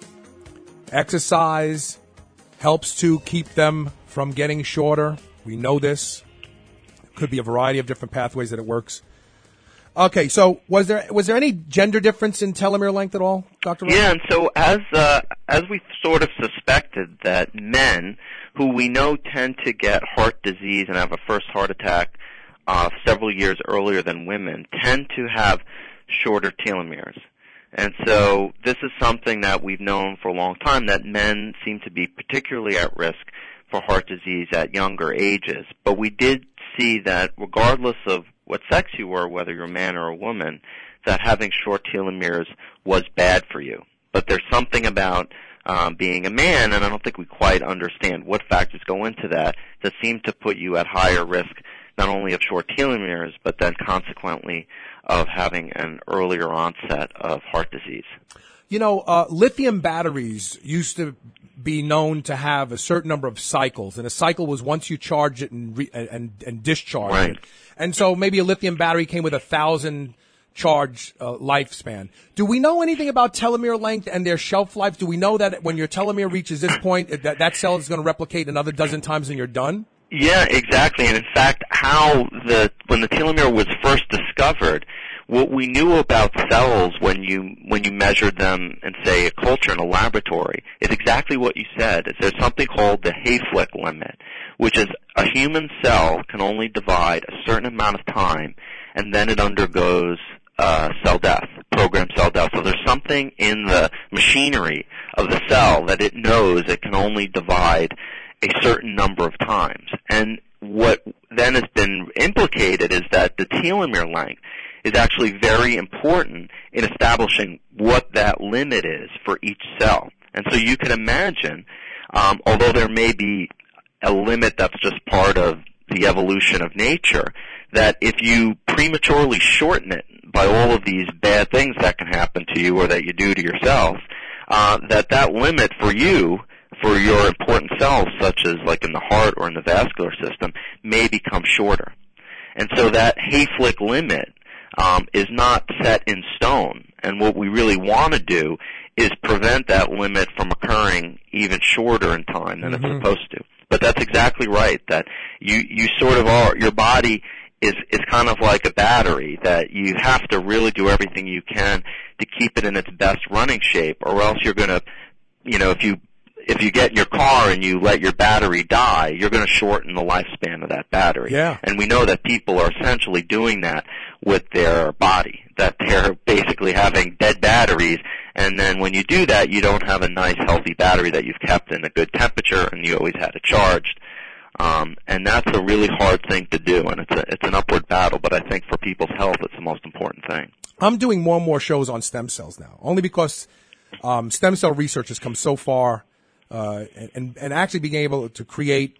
Exercise helps to keep them from getting shorter. We know this. Could be a variety of different pathways that it works. Okay, so was there any gender difference in telomere length at all, Dr. Ruff? Yeah, and so as we sort of suspected that men who we know tend to get heart disease and have a first heart attack several years earlier than women tend to have shorter telomeres. And so this is something that we've known for a long time, that men seem to be particularly at risk for heart disease at younger ages. But we did see that regardless of what sex you were, whether you're a man or a woman, that having short telomeres was bad for you. But there's something about being a man, and I don't think we quite understand what factors go into that seem to put you at higher risk not only of short telomeres, but then consequently of having an earlier onset of heart disease. You know, lithium batteries used to be known to have a certain number of cycles, and a cycle was once you charge it and discharge it. And so maybe a lithium battery came with 1,000 charge lifespan. Do we know anything about telomere length and their shelf life? Do we know that when your telomere reaches this point, that cell is going to replicate another dozen times and you're done? Yeah, exactly. And in fact, when the telomere was first discovered, what we knew about cells when you measured them in, say, a culture in a laboratory is exactly what you said. Is there's something called the Hayflick limit, which is a human cell can only divide a certain amount of time, and then it undergoes cell death, programmed cell death. So there's something in the machinery of the cell that it knows it can only divide a certain number of times. And what then has been implicated is that the telomere length is actually very important in establishing what that limit is for each cell. And so you can imagine, although there may be a limit that's just part of the evolution of nature, that if you prematurely shorten it by all of these bad things that can happen to you or that you do to yourself, that limit for you, for your important cells, such as like in the heart or in the vascular system, may become shorter. And so that Hayflick limit is not set in stone. And what we really want to do is prevent that limit from occurring even shorter in time than it's supposed to. But that's exactly right, that you sort of are, your body is kind of like a battery, that you have to really do everything you can to keep it in its best running shape, or else you're going to, if you get in your car and you let your battery die, you're going to shorten the lifespan of that battery. Yeah. And we know that people are essentially doing that with their body, that they're basically having dead batteries, and then when you do that, you don't have a nice, healthy battery that you've kept in a good temperature and you always had it charged. And that's a really hard thing to do, and it's an upward battle, but I think for people's health, it's the most important thing. I'm doing more and more shows on stem cells now, only because stem cell research has come so far, and actually being able to create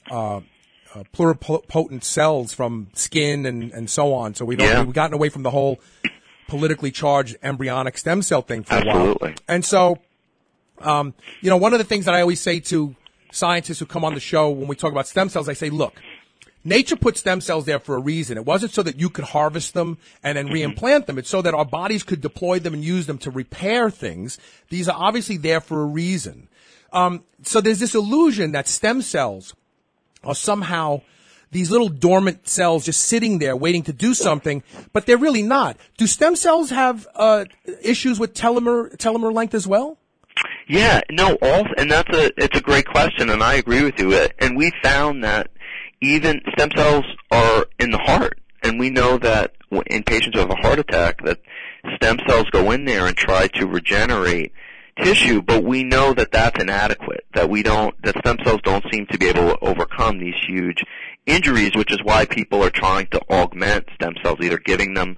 pluripotent cells from skin and so on. So we've gotten away from the whole politically charged embryonic stem cell thing for a while. Absolutely. And so, one of the things that I always say to scientists who come on the show when we talk about stem cells, I say, look, nature put stem cells there for a reason. It wasn't so that you could harvest them and then reimplant them. It's so that our bodies could deploy them and use them to repair things. These are obviously there for a reason. So there's this illusion that stem cells are somehow these little dormant cells just sitting there waiting to do something, but they're really not. Do stem cells have issues with telomere length as well? Yeah, no, it's a great question, and I agree with you. And we found that even stem cells are in the heart, and we know that in patients who have a heart attack that stem cells go in there and try to regenerate tissue, but we know that that's inadequate, that stem cells don't seem to be able to overcome these huge injuries, which is why people are trying to augment stem cells, either giving them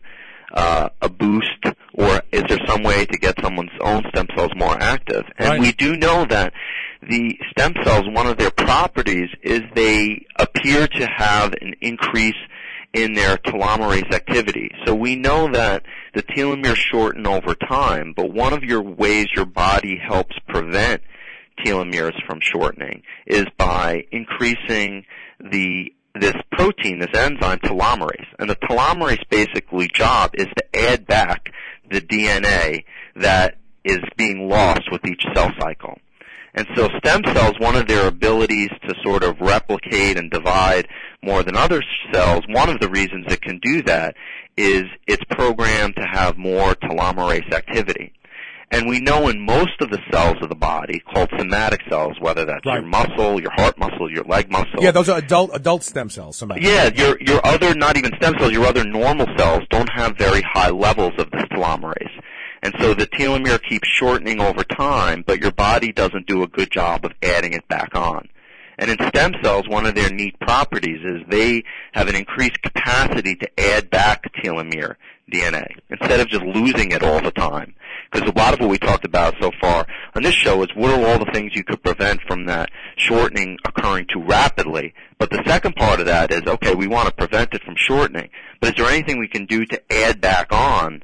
a boost, or is there some way to get someone's own stem cells more active? And we do know that the stem cells, one of their properties is they appear to have an increase in their telomerase activity. So we know that the telomeres shorten over time, but one of your ways your body helps prevent telomeres from shortening is by increasing this protein, this enzyme, telomerase. And the telomerase basically job is to add back the DNA that is being lost with each cell cycle. And so stem cells, one of their abilities to sort of replicate and divide more than other cells, one of the reasons it can do that is it's programmed to have more telomerase activity. And we know in most of the cells of the body, called somatic cells, whether that's your muscle, your heart muscle, your leg muscle. Yeah, those are adult stem cells. Somatic. Yeah, your other, not even stem cells, your other normal cells don't have very high levels of this telomerase. And so the telomere keeps shortening over time, but your body doesn't do a good job of adding it back on. And in stem cells, one of their neat properties is they have an increased capacity to add back telomere DNA instead of just losing it all the time. Because a lot of what we talked about so far on this show is what are all the things you could prevent from that shortening occurring too rapidly. But the second part of that is, okay, we want to prevent it from shortening, but is there anything we can do to add back on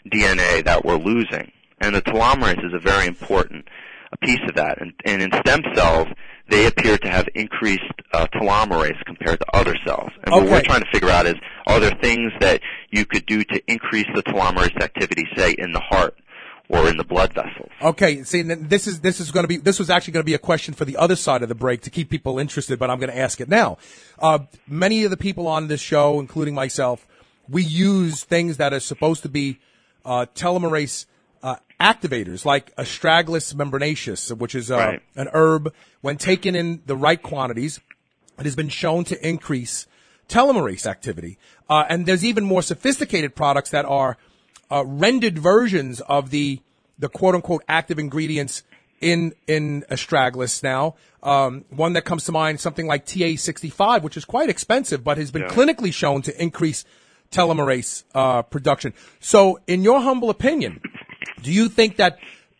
DNA that we're losing? And the telomerase is a very important piece of that. And in stem cells, they appear to have increased telomerase compared to other cells. And what we're trying to figure out is, are there things that you could do to increase the telomerase activity, say, in the heart or in the blood vessels? Okay, see, this was actually going to be a question for the other side of the break to keep people interested, but I'm going to ask it now. Many of the people on this show, including myself, we use things that are supposed to be telomerase activators, like Astragalus membranaceus, which is an herb. When taken in the right quantities, it has been shown to increase telomerase activity. And there's even more sophisticated products that are rendered versions of the quote-unquote active ingredients in Astragalus now. One that comes to mind, something like TA65, which is quite expensive, but has been clinically shown to increase telomerase production. So, in your humble opinion, do you think that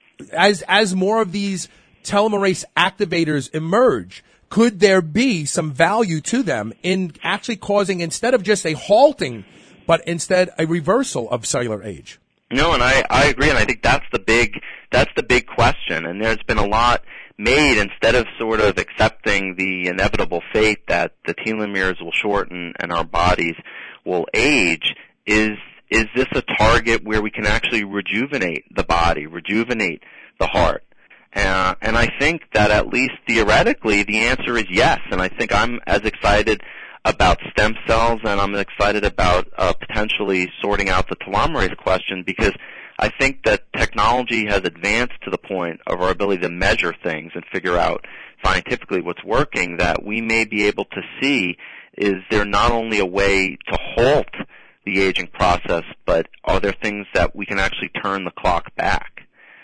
as more of these telomerase activators emerge, could there be some value to them in actually causing, instead of just a halting, but instead a reversal of cellular age? No, and I agree, and I think that's the big question. And there's been a lot made, instead of sort of accepting the inevitable fate that the telomeres will shorten and our bodies will age, is this a target where we can actually rejuvenate the body, rejuvenate the heart? And I think that at least theoretically the answer is yes. And I think I'm as excited about stem cells, and I'm excited about potentially sorting out the telomerase question, because I think that technology has advanced to the point of our ability to measure things and figure out scientifically what's working, that we may be able to see, is there not only a way to halt the aging process, but are there things that we can actually turn the clock back?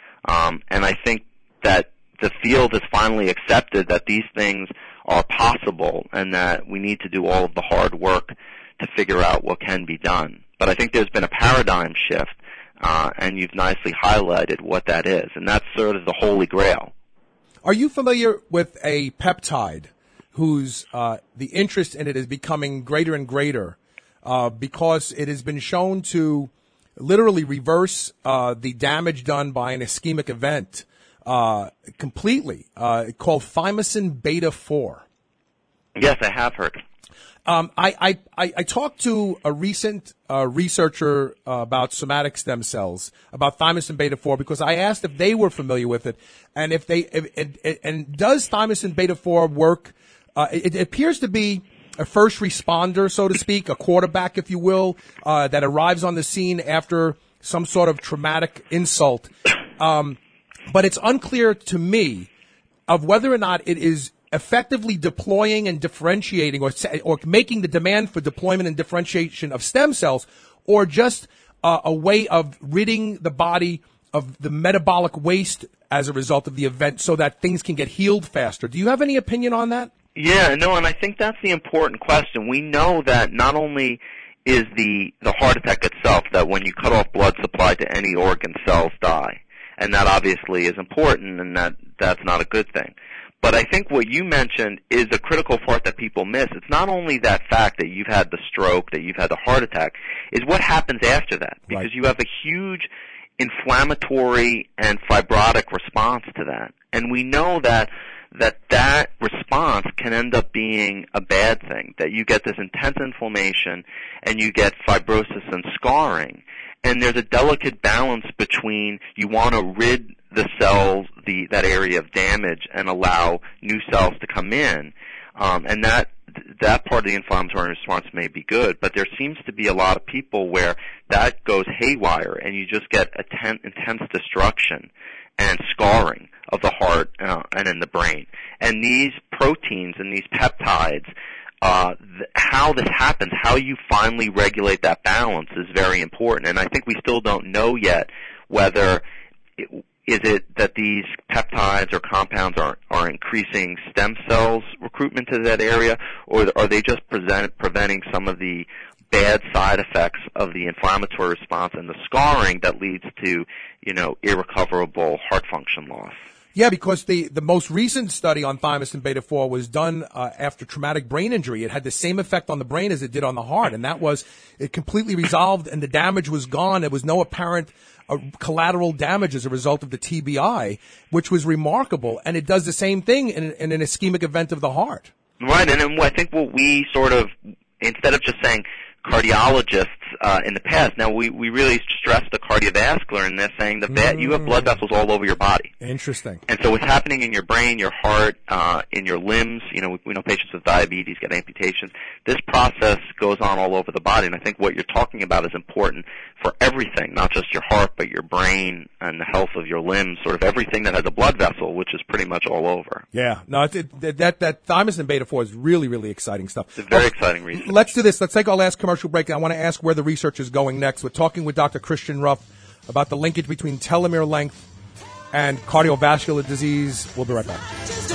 And I think that the field has finally accepted that these things are possible and that we need to do all of the hard work to figure out what can be done. But I think there's been a paradigm shift, and you've nicely highlighted what that is, and that's sort of the holy grail. Are you familiar with a peptide whose the interest in it is becoming greater and greater because it has been shown to literally reverse the damage done by an ischemic event completely, called thymosin beta 4? Yes, I have heard. I talked to a recent researcher about somatic stem cells, about thymosin beta 4, because I asked if they were familiar with it, and and does thymosin beta 4 work? It appears to be a first responder, so to speak, a quarterback, if you will, that arrives on the scene after some sort of traumatic insult. But it's unclear to me of whether or not it is effectively deploying and differentiating or making the demand for deployment and differentiation of stem cells, or just a way of ridding the body of the metabolic waste as a result of the event so that things can get healed faster? Do you have any opinion on that? Yeah, no, and I think that's the important question. We know that not only is the heart attack itself, that when you cut off blood supply to any organ, cells die. And that obviously is important, and that's not a good thing. But I think what you mentioned is a critical part that people miss. It's not only that fact that you've had the stroke, that you've had the heart attack, is what happens after that. Because you have a huge inflammatory and fibrotic response to that. And we know that response can end up being a bad thing, that you get this intense inflammation and you get fibrosis and scarring. And there's a delicate balance between you want to rid the cells, that area of damage, and allow new cells to come in. And that part of the inflammatory response may be good, but there seems to be a lot of people where that goes haywire and you just get intense destruction and scarring of the heart and in the brain. And these proteins and these peptides, how this happens, how you finally regulate that balance is very important. And I think we still don't know yet whether is it that these peptides or compounds are increasing stem cells recruitment to that area, or are they just preventing some of the bad side effects of the inflammatory response and the scarring that leads to, irrecoverable heart function loss? Yeah, because the most recent study on thymosin beta-4 was done after traumatic brain injury. It had the same effect on the brain as it did on the heart, and it completely resolved and the damage was gone. There was no apparent collateral damage as a result of the TBI, which was remarkable, and it does the same thing in an ischemic event of the heart. Right, and then I think what we sort of, instead of just saying cardiologists in the past, now we really stress the cardiovascular in this, saying that you have blood vessels all over your body. Interesting. And so what's happening in your brain, your heart, in your limbs, we know patients with diabetes get amputations. This process goes on all over the body, and I think what you're talking about is important for everything, not just your heart, but your brain and the health of your limbs, sort of everything that has a blood vessel, which is pretty much all over. Yeah. No, that thymosin beta-4 is really, really exciting stuff. It's very exciting research. Let's do this. Let's take our last commercial break. I want to ask where the research is going next. We're talking with Dr. Christian Ruff about the linkage between telomere length and cardiovascular disease. We'll be right back.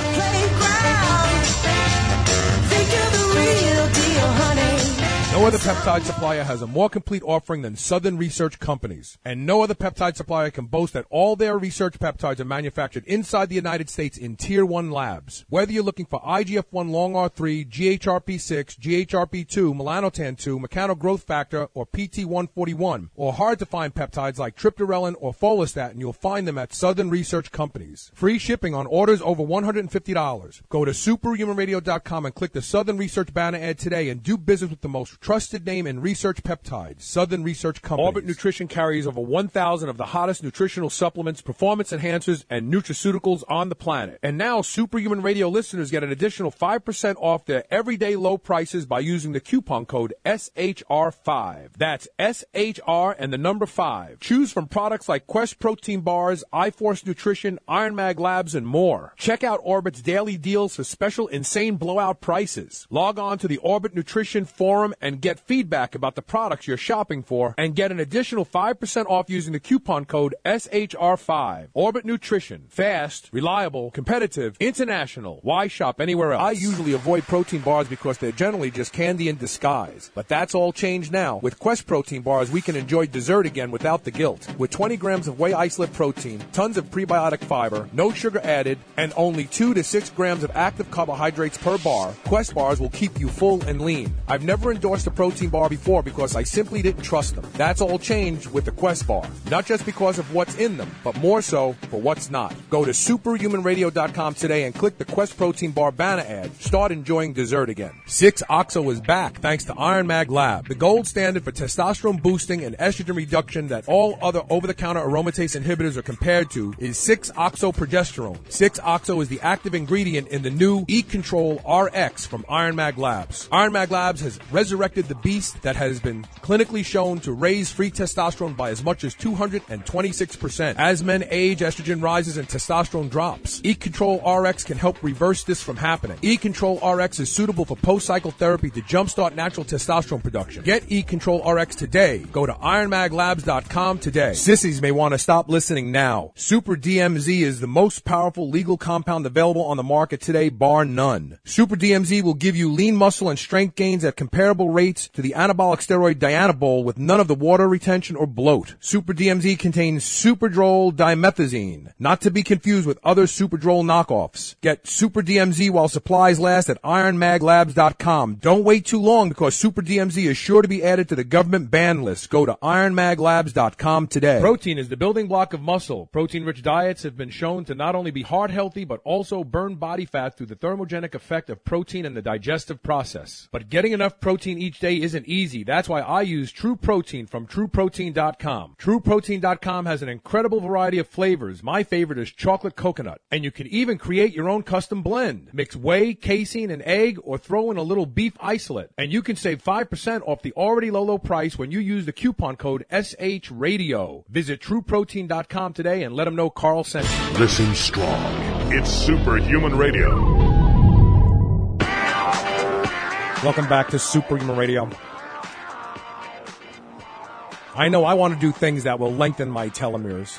No other peptide supplier has a more complete offering than Southern Research Companies. And no other peptide supplier can boast that all their research peptides are manufactured inside the United States in Tier 1 labs. Whether you're looking for IGF-1 long R3, GHRP6, GHRP2, melanotan-2, mechano growth factor, or PT141, or hard-to-find peptides like triptorelin or follistatin, you'll find them at Southern Research Companies. Free shipping on orders over $150. Go to superhumanradio.com and click the Southern Research banner ad today and do business with the most trusted name in research peptides, Southern Research Companies. Orbit Nutrition carries over 1,000 of the hottest nutritional supplements, performance enhancers, and nutraceuticals on the planet. And now, Superhuman Radio listeners get an additional 5% off their everyday low prices by using the coupon code SHR5. That's SHR and the number 5. Choose from products like Quest Protein Bars, iForce Nutrition, Iron Mag Labs, and more. Check out Orbit's daily deals for special insane blowout prices. Log on to the Orbit Nutrition Forum and get feedback about the products you're shopping for and get an additional 5% off using the coupon code SHR5. Orbit Nutrition. Fast, reliable, competitive, international. Why shop anywhere else? I usually avoid protein bars because they're generally just candy in disguise. But that's all changed now. With Quest Protein Bars, we can enjoy dessert again without the guilt. With 20 grams of whey isolate protein, tons of prebiotic fiber, no sugar added, and only 2 to 6 grams of active carbohydrates per bar, Quest Bars will keep you full and lean. I've never endorsed a protein bar before because I simply didn't trust them. That's all changed with the Quest Bar. Not just because of what's in them, but more so for what's not. Go to superhumanradio.com today and click the Quest Protein Bar banner ad. Start enjoying dessert again. 6-OXO is back thanks to Iron Mag Lab, the gold standard for testosterone boosting and estrogen reduction that all other over-the-counter aromatase inhibitors are compared to is 6-OXO progesterone. 6-OXO is the active ingredient in the new E-Control RX from Iron Mag Labs. Iron Mag Labs has resurrected created the beast that has been clinically shown to raise free testosterone by as much as 226%. As men age, estrogen rises and testosterone drops. E-Control RX can help reverse this from happening. E-Control RX is suitable for post-cycle therapy to jumpstart natural testosterone production. Get E-Control RX today. Go to ironmaglabs.com today. Sissies may want to stop listening now. Super DMZ is the most powerful legal compound available on the market today, bar none. Super DMZ will give you lean muscle and strength gains at comparable rates to the anabolic steroid Dianabol with none of the water retention or bloat. Super DMZ contains Superdrol dimethazine, not to be confused with other Superdrol knockoffs. Get Super DMZ while supplies last at ironmaglabs.com. Don't wait too long because Super DMZ is sure to be added to the government ban list. Go to ironmaglabs.com today. Protein is the building block of muscle. Protein-rich diets have been shown to not only be heart healthy, but also burn body fat through the thermogenic effect of protein in the digestive process. But getting enough protein each day isn't easy. That's why I use True Protein from TrueProtein.com. TrueProtein.com has an incredible variety of flavors. My favorite is chocolate coconut. And you can even create your own custom blend. Mix whey, casein, and egg, or throw in a little beef isolate. And you can save 5% off the already low price when you use the coupon code SHRadio. Visit TrueProtein.com today and let them know Carl sent you. Listen strong. It's Superhuman Radio. Welcome back to Superhuman Radio. I know I want to do things that will lengthen my telomeres.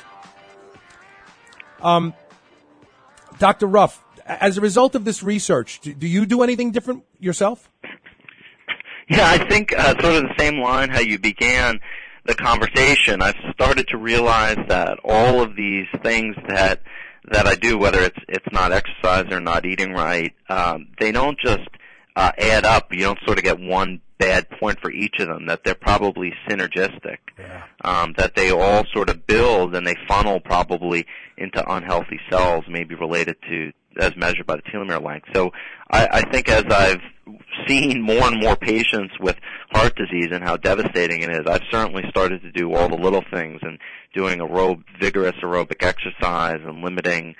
Dr. Ruff, as a result of this research, do you do anything different yourself? Yeah, I think sort of the same line how you began the conversation. I've started to realize that all of these things that I do, whether it's not exercise or not eating right, they don't just add up. You don't sort of get one bad point for each of them, that they're probably synergistic, that they all sort of build and they funnel probably into unhealthy cells, maybe related to, as measured by the telomere length. So I think as I've seen more and more patients with heart disease and how devastating it is, I've certainly started to do all the little things and doing vigorous aerobic exercise and limiting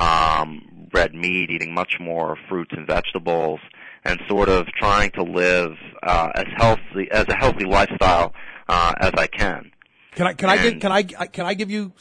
red meat, eating much more fruits and vegetables, and sort of trying to live as a healthy lifestyle as I can. Can I give you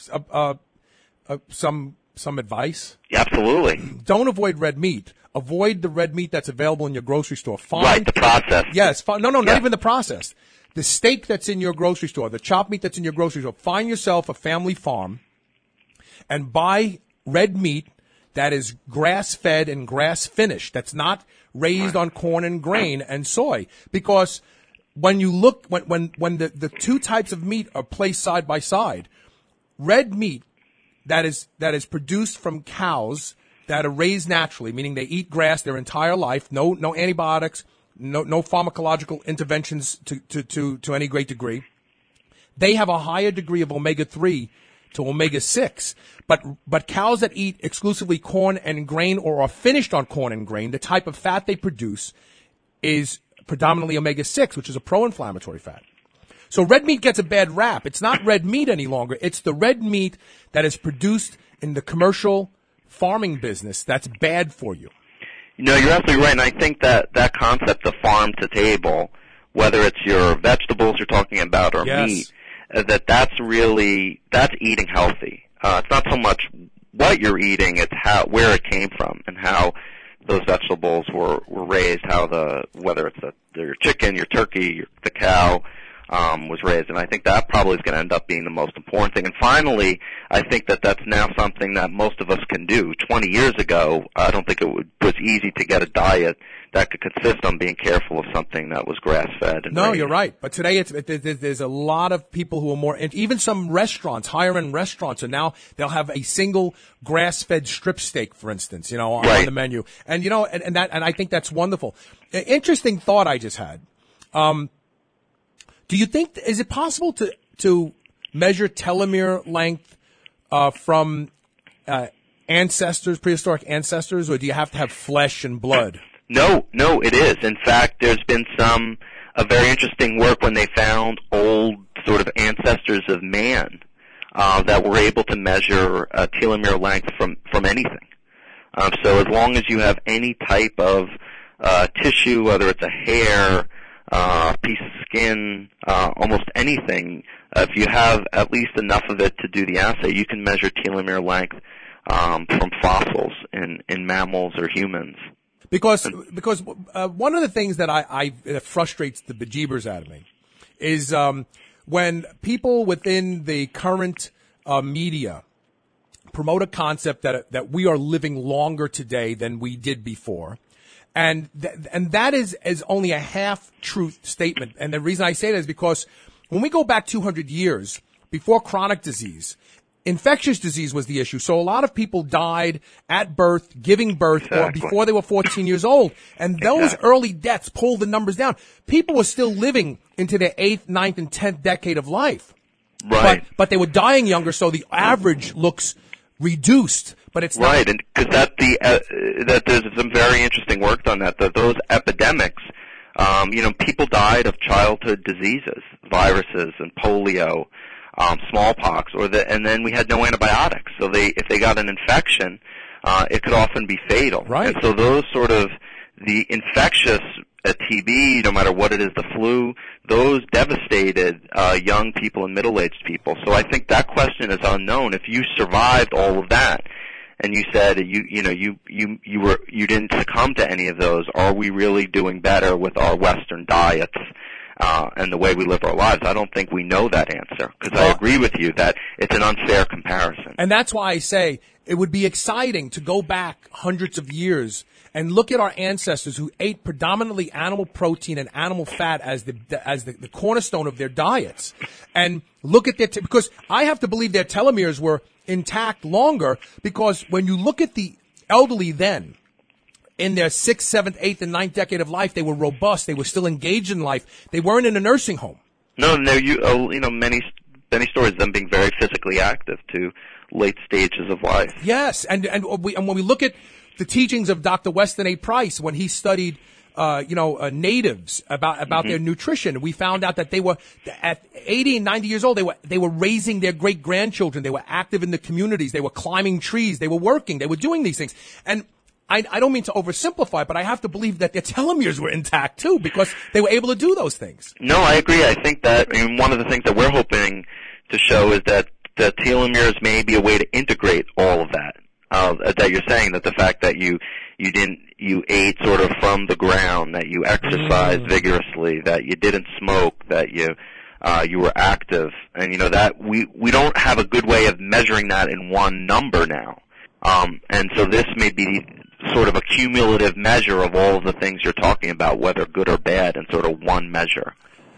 some advice? Absolutely. Don't avoid red meat. Avoid the red meat that's available in your grocery store. Right, the processed. Yes. Not even the processed. The steak that's in your grocery store, the chopped meat that's in your grocery store. Find yourself a family farm and buy red meat that is grass-fed and grass-finished. That's not raised on corn and grain and soy. Because when you look, when the two types of meat are placed side by side, red meat that is produced from cows that are raised naturally, meaning they eat grass their entire life, no antibiotics, no pharmacological interventions to any great degree. They have a higher degree of omega-3 to omega-6. But cows that eat exclusively corn and grain or are finished on corn and grain, the type of fat they produce is predominantly omega-6, which is a pro-inflammatory fat. So red meat gets a bad rap. It's not red meat any longer. It's the red meat that is produced in the commercial farming business that's bad for you. No, you're absolutely right, and I think that concept of farm to table, whether it's your vegetables you're talking about or meat, that's eating healthy. It's not so much what you're eating, it's where it came from and how those vegetables were raised, whether it's your chicken, your turkey, the cow was raised, and I think that probably is going to end up being the most important thing. And finally, I think that's now something that most of us can do. 20 years ago, I don't think was easy to get a diet that could consist on being careful of something that was grass-fed. And raised. You're right. But today, there's a lot of people who are more, even some restaurants, higher-end restaurants, and now they'll have a single grass-fed strip steak, for instance, on the menu. And, and I think that's wonderful. Interesting thought I just had. Do you think, is it possible to measure telomere length from ancestors, prehistoric ancestors, or do you have to have flesh and blood? No, it is. In fact, there's been a very interesting work when they found old sort of ancestors of man that were able to measure telomere length from anything. So as long as you have any type of tissue, whether it's a hair, piece of skin, almost anything. If you have at least enough of it to do the assay, you can measure telomere length from fossils in mammals or humans. Because one of the things that that frustrates the bejeebers out of me is when people within the current media promote a concept that we are living longer today than we did before. And that is only a half-truth statement. And the reason I say that is because when we go back 200 years, before chronic disease, infectious disease was the issue. So a lot of people died at birth, giving birth, or before they were 14 years old. And those early deaths pulled the numbers down. People were still living into their 8th, 9th, and 10th decade of life. Right. But they were dying younger, so the average looks reduced. But it's right, not. and because that there's some very interesting work on that. That those epidemics, people died of childhood diseases, viruses and polio, smallpox, and then we had no antibiotics. So if they got an infection, it could often be fatal. Right. And so those sort of the infectious TB, no matter what it is, the flu, those devastated young people and middle-aged people. So I think that question is unknown. If you survived all of that, and you said you didn't succumb to any of those, are we really doing better with our Western diets and the way we live our lives? I don't think we know that answer, because I agree with you that it's an unfair comparison. And that's why I say it would be exciting to go back hundreds of years and look at our ancestors who ate predominantly animal protein and animal fat as the cornerstone of their diets, and look at because I have to believe their telomeres were intact longer, because when you look at the elderly then, in their 6th, 7th, 8th, and 9th decade of life, they were robust. They were still engaged in life. They weren't in a nursing home. No, many stories of them being very physically active to late stages of life. Yes, and when we look at the teachings of Dr. Weston A. Price, when he studied natives about their nutrition, we found out that they were at 80 and 90 years old. They were raising their great grandchildren. They were active in the communities. They were climbing trees. They were working. They were doing these things. And I don't mean to oversimplify, but I have to believe that their telomeres were intact too, because they were able to do those things. No, I agree. I think that one of the things that we're hoping to show is that the telomeres may be a way to integrate all of that. That you're saying that the fact that you ate sort of from the ground, that you exercised vigorously, that you didn't smoke, that you were active, and that we don't have a good way of measuring that in one number now. And so this may be sort of a cumulative measure of all of the things you're talking about, whether good or bad, in sort of one measure.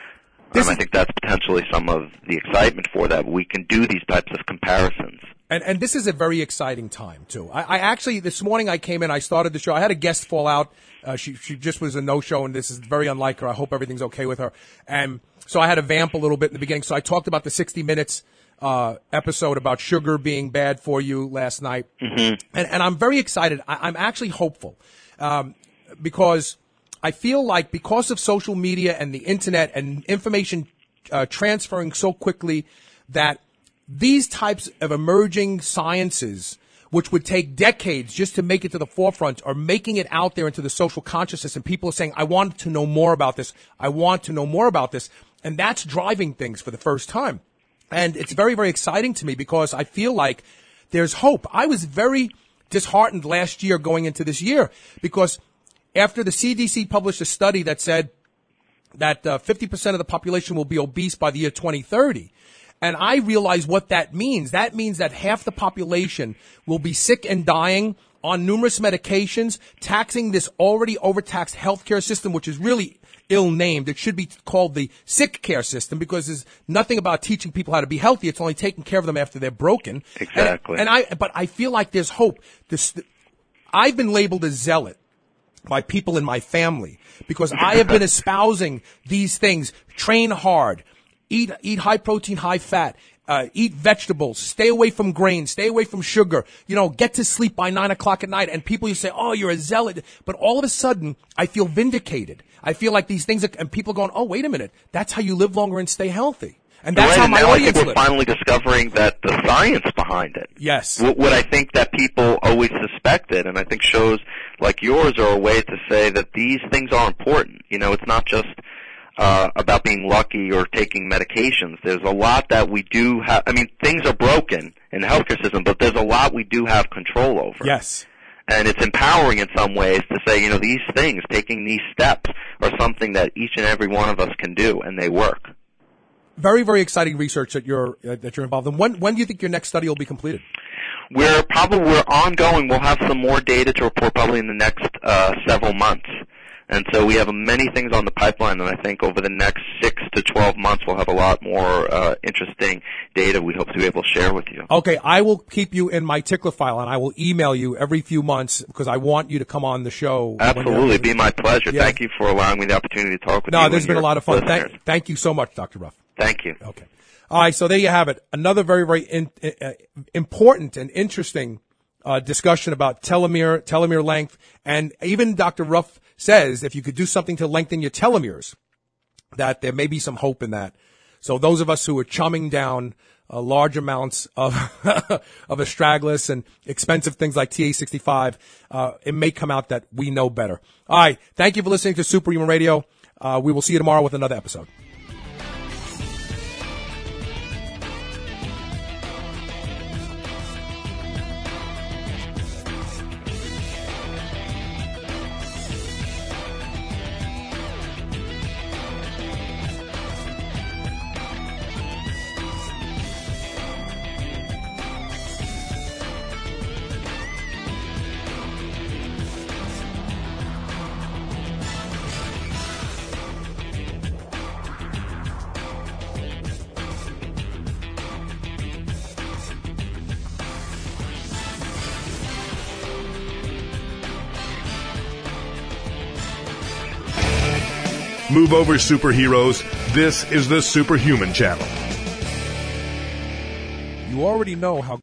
I think that's potentially some of the excitement for that. We can do these types of comparisons. And this is a very exciting time, too. I actually, this morning I came in, I started the show. I had a guest fall out. She just was a no-show, and this is very unlike her. I hope everything's okay with her. And so I had to vamp a little bit in the beginning. So I talked about the 60 Minutes episode about sugar being bad for you last night. Mm-hmm. And I'm very excited. I'm actually hopeful because I feel like because of social media and the internet and information transferring so quickly, that these types of emerging sciences, which would take decades just to make it to the forefront, are making it out there into the social consciousness, and people are saying, I want to know more about this. I want to know more about this. And that's driving things for the first time. And it's very, very exciting to me because I feel like there's hope. I was very disheartened last year going into this year because after the CDC published a study that said that 50% of the population will be obese by the year 2030, and I realize what that means. That means that half the population will be sick and dying on numerous medications, taxing this already overtaxed healthcare system, which is really ill-named. It should be called the sick care system because there's nothing about teaching people how to be healthy. It's only taking care of them after they're broken. Exactly. But I feel like there's hope. I've been labeled a zealot by people in my family because I have been espousing these things. Train hard. Eat high protein, high fat. Eat vegetables. Stay away from grains. Stay away from sugar. Get to sleep by 9 o'clock at night. And people, you say, "Oh, you're a zealot." But all of a sudden, I feel vindicated. I feel like these things, and people are going, "Oh, wait a minute. That's how you live longer and stay healthy." And that's how my audience lives. I think we're finally discovering that the science behind it. Yes. What I think that people always suspected, and I think shows like yours are a way to say that these things are important. It's not just about being lucky or taking medications. There's a lot that we do have. I mean, things are broken in the healthcare system, but there's a lot we do have control over. Yes. And it's empowering in some ways to say, you know, these things, taking these steps, are something that each and every one of us can do, and they work. Very, very exciting research that you're involved in. When do you think your next study will be completed? We're ongoing. We'll have some more data to report probably in the next several months. And so we have many things on the pipeline, and I think over the next 6 to 12 months we'll have a lot more interesting data we hope to be able to share with you. Okay, I will keep you in my tickler file, and I will email you every few months because I want you to come on the show. Absolutely, be my pleasure. Yeah. Thank you for allowing me the opportunity to talk with you. No, there's been a lot of fun. Listeners. Thank you so much, Dr. Ruff. Thank you. Okay. All right, so there you have it. Another very, very important and interesting discussion about telomere length, and even Dr. Ruff says if you could do something to lengthen your telomeres, that there may be some hope in that. So those of us who are chumming down large amounts of of astragalus and expensive things like TA65, it may come out that we know better. All right, thank you for listening to Superhuman Radio. We will see you tomorrow with another episode. Move over, superheroes. This is the Superhuman Channel. You already know how